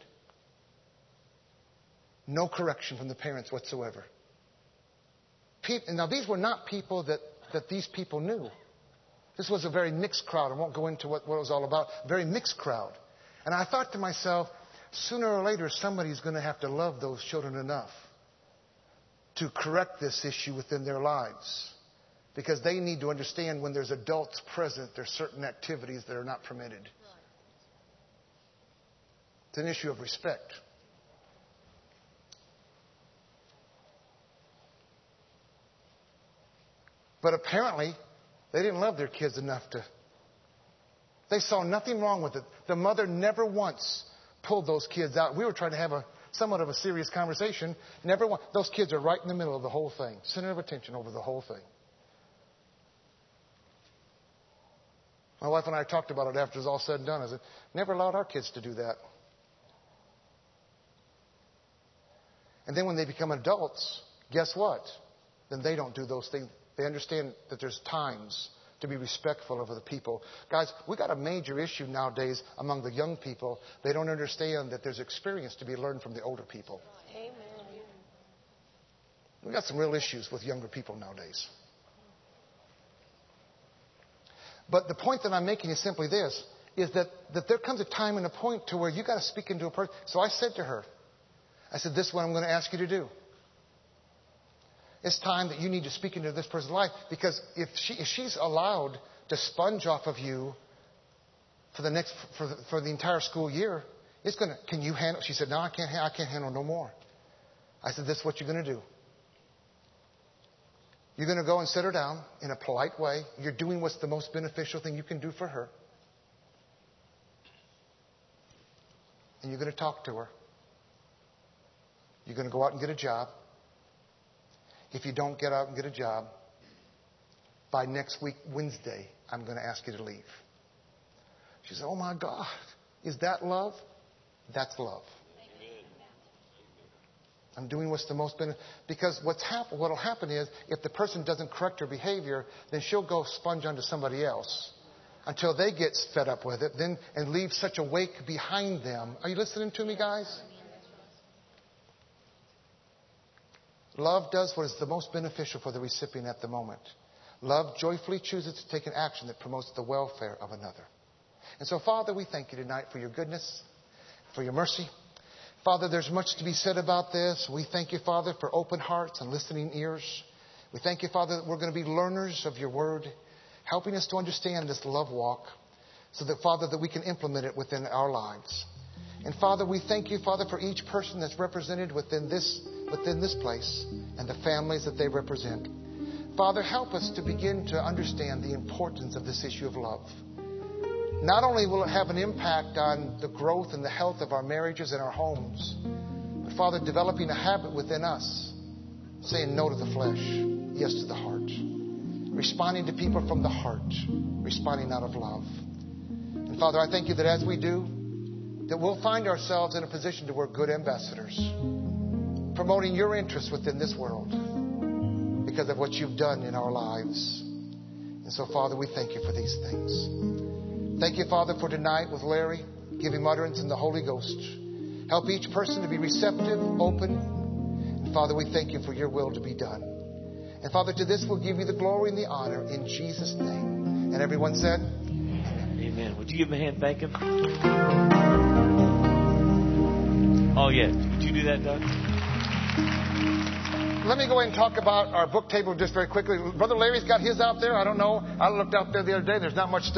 No correction from the parents whatsoever. People, now, these were not people that, that these people knew. This was a very mixed crowd. I won't go into what, what it was all about. Very mixed crowd. And I thought to myself, sooner or later, somebody's going to have to love those children enough to correct this issue within their lives. Because they need to understand when there's adults present, there's certain activities that are not permitted. It's an issue of respect. But apparently, they didn't love their kids enough to. They saw nothing wrong with it. The mother never once pulled those kids out. We were trying to have a somewhat of a serious conversation. Never once. Those kids are right in the middle of the whole thing. Center of attention over the whole thing. My wife and I talked about it after it was all said and done. I said, never allowed our kids to do that. And then when they become adults, guess what? Then they don't do those things. They understand that there's times to be respectful of other people. Guys, we got a major issue nowadays among the young people. They don't understand that there's experience to be learned from the older people. Amen. We got some real issues with younger people nowadays. But the point that I'm making is simply this, is that, that there comes a time and a point to where you got to speak into a person. So I said to her, I said, this is what I'm going to ask you to do. It's time that you need to speak into this person's life, because if she if she's allowed to sponge off of you for the next for the, for the entire school year, it's going to. Can you handle? She said, no, I can't. I can't handle no more. I said, this is what you're going to do. You're going to go and sit her down in a polite way. You're doing what's the most beneficial thing you can do for her, and you're going to talk to her. You're going to go out and get a job. If you don't get out and get a job, by next week, Wednesday, I'm going to ask you to leave. She said, oh my God, is that love? That's love. I'm doing what's the most beneficial. Because what's happen, what'll happen is, if the person doesn't correct her behavior, then she'll go sponge onto somebody else until they get fed up with it, then and leave such a wake behind them. Are you listening to me, guys? Love does what is the most beneficial for the recipient at the moment. Love joyfully chooses to take an action that promotes the welfare of another. And so, Father, we thank you tonight for your goodness, for your mercy. Father, there's much to be said about this. We thank you, Father, for open hearts and listening ears. We thank you, Father, that we're going to be learners of your word, helping us to understand this love walk so that, Father, that we can implement it within our lives. And Father, we thank you, Father, for each person that's represented within this within this place and the families that they represent. Father, help us to begin to understand the importance of this issue of love. Not only will it have an impact on the growth and the health of our marriages and our homes, but Father, developing a habit within us, saying no to the flesh, yes to the heart. Responding to people from the heart, responding out of love. And Father, I thank you that as we do, that we'll find ourselves in a position to work good ambassadors, promoting your interests within this world because of what you've done in our lives. And so, Father, we thank you for these things. Thank you, Father, for tonight with Larry, giving utterance in the Holy Ghost. Help each person to be receptive, open. And Father, we thank you for your will to be done. And Father, to this we'll give you the glory and the honor in Jesus' name. And everyone said, Amen. Would you give him a hand, thank him? Oh, yeah. Would you do that, Doug? Let me go ahead and talk about our book table just very quickly. Brother Larry's got his out there. I don't know. I looked out there the other day. There's not much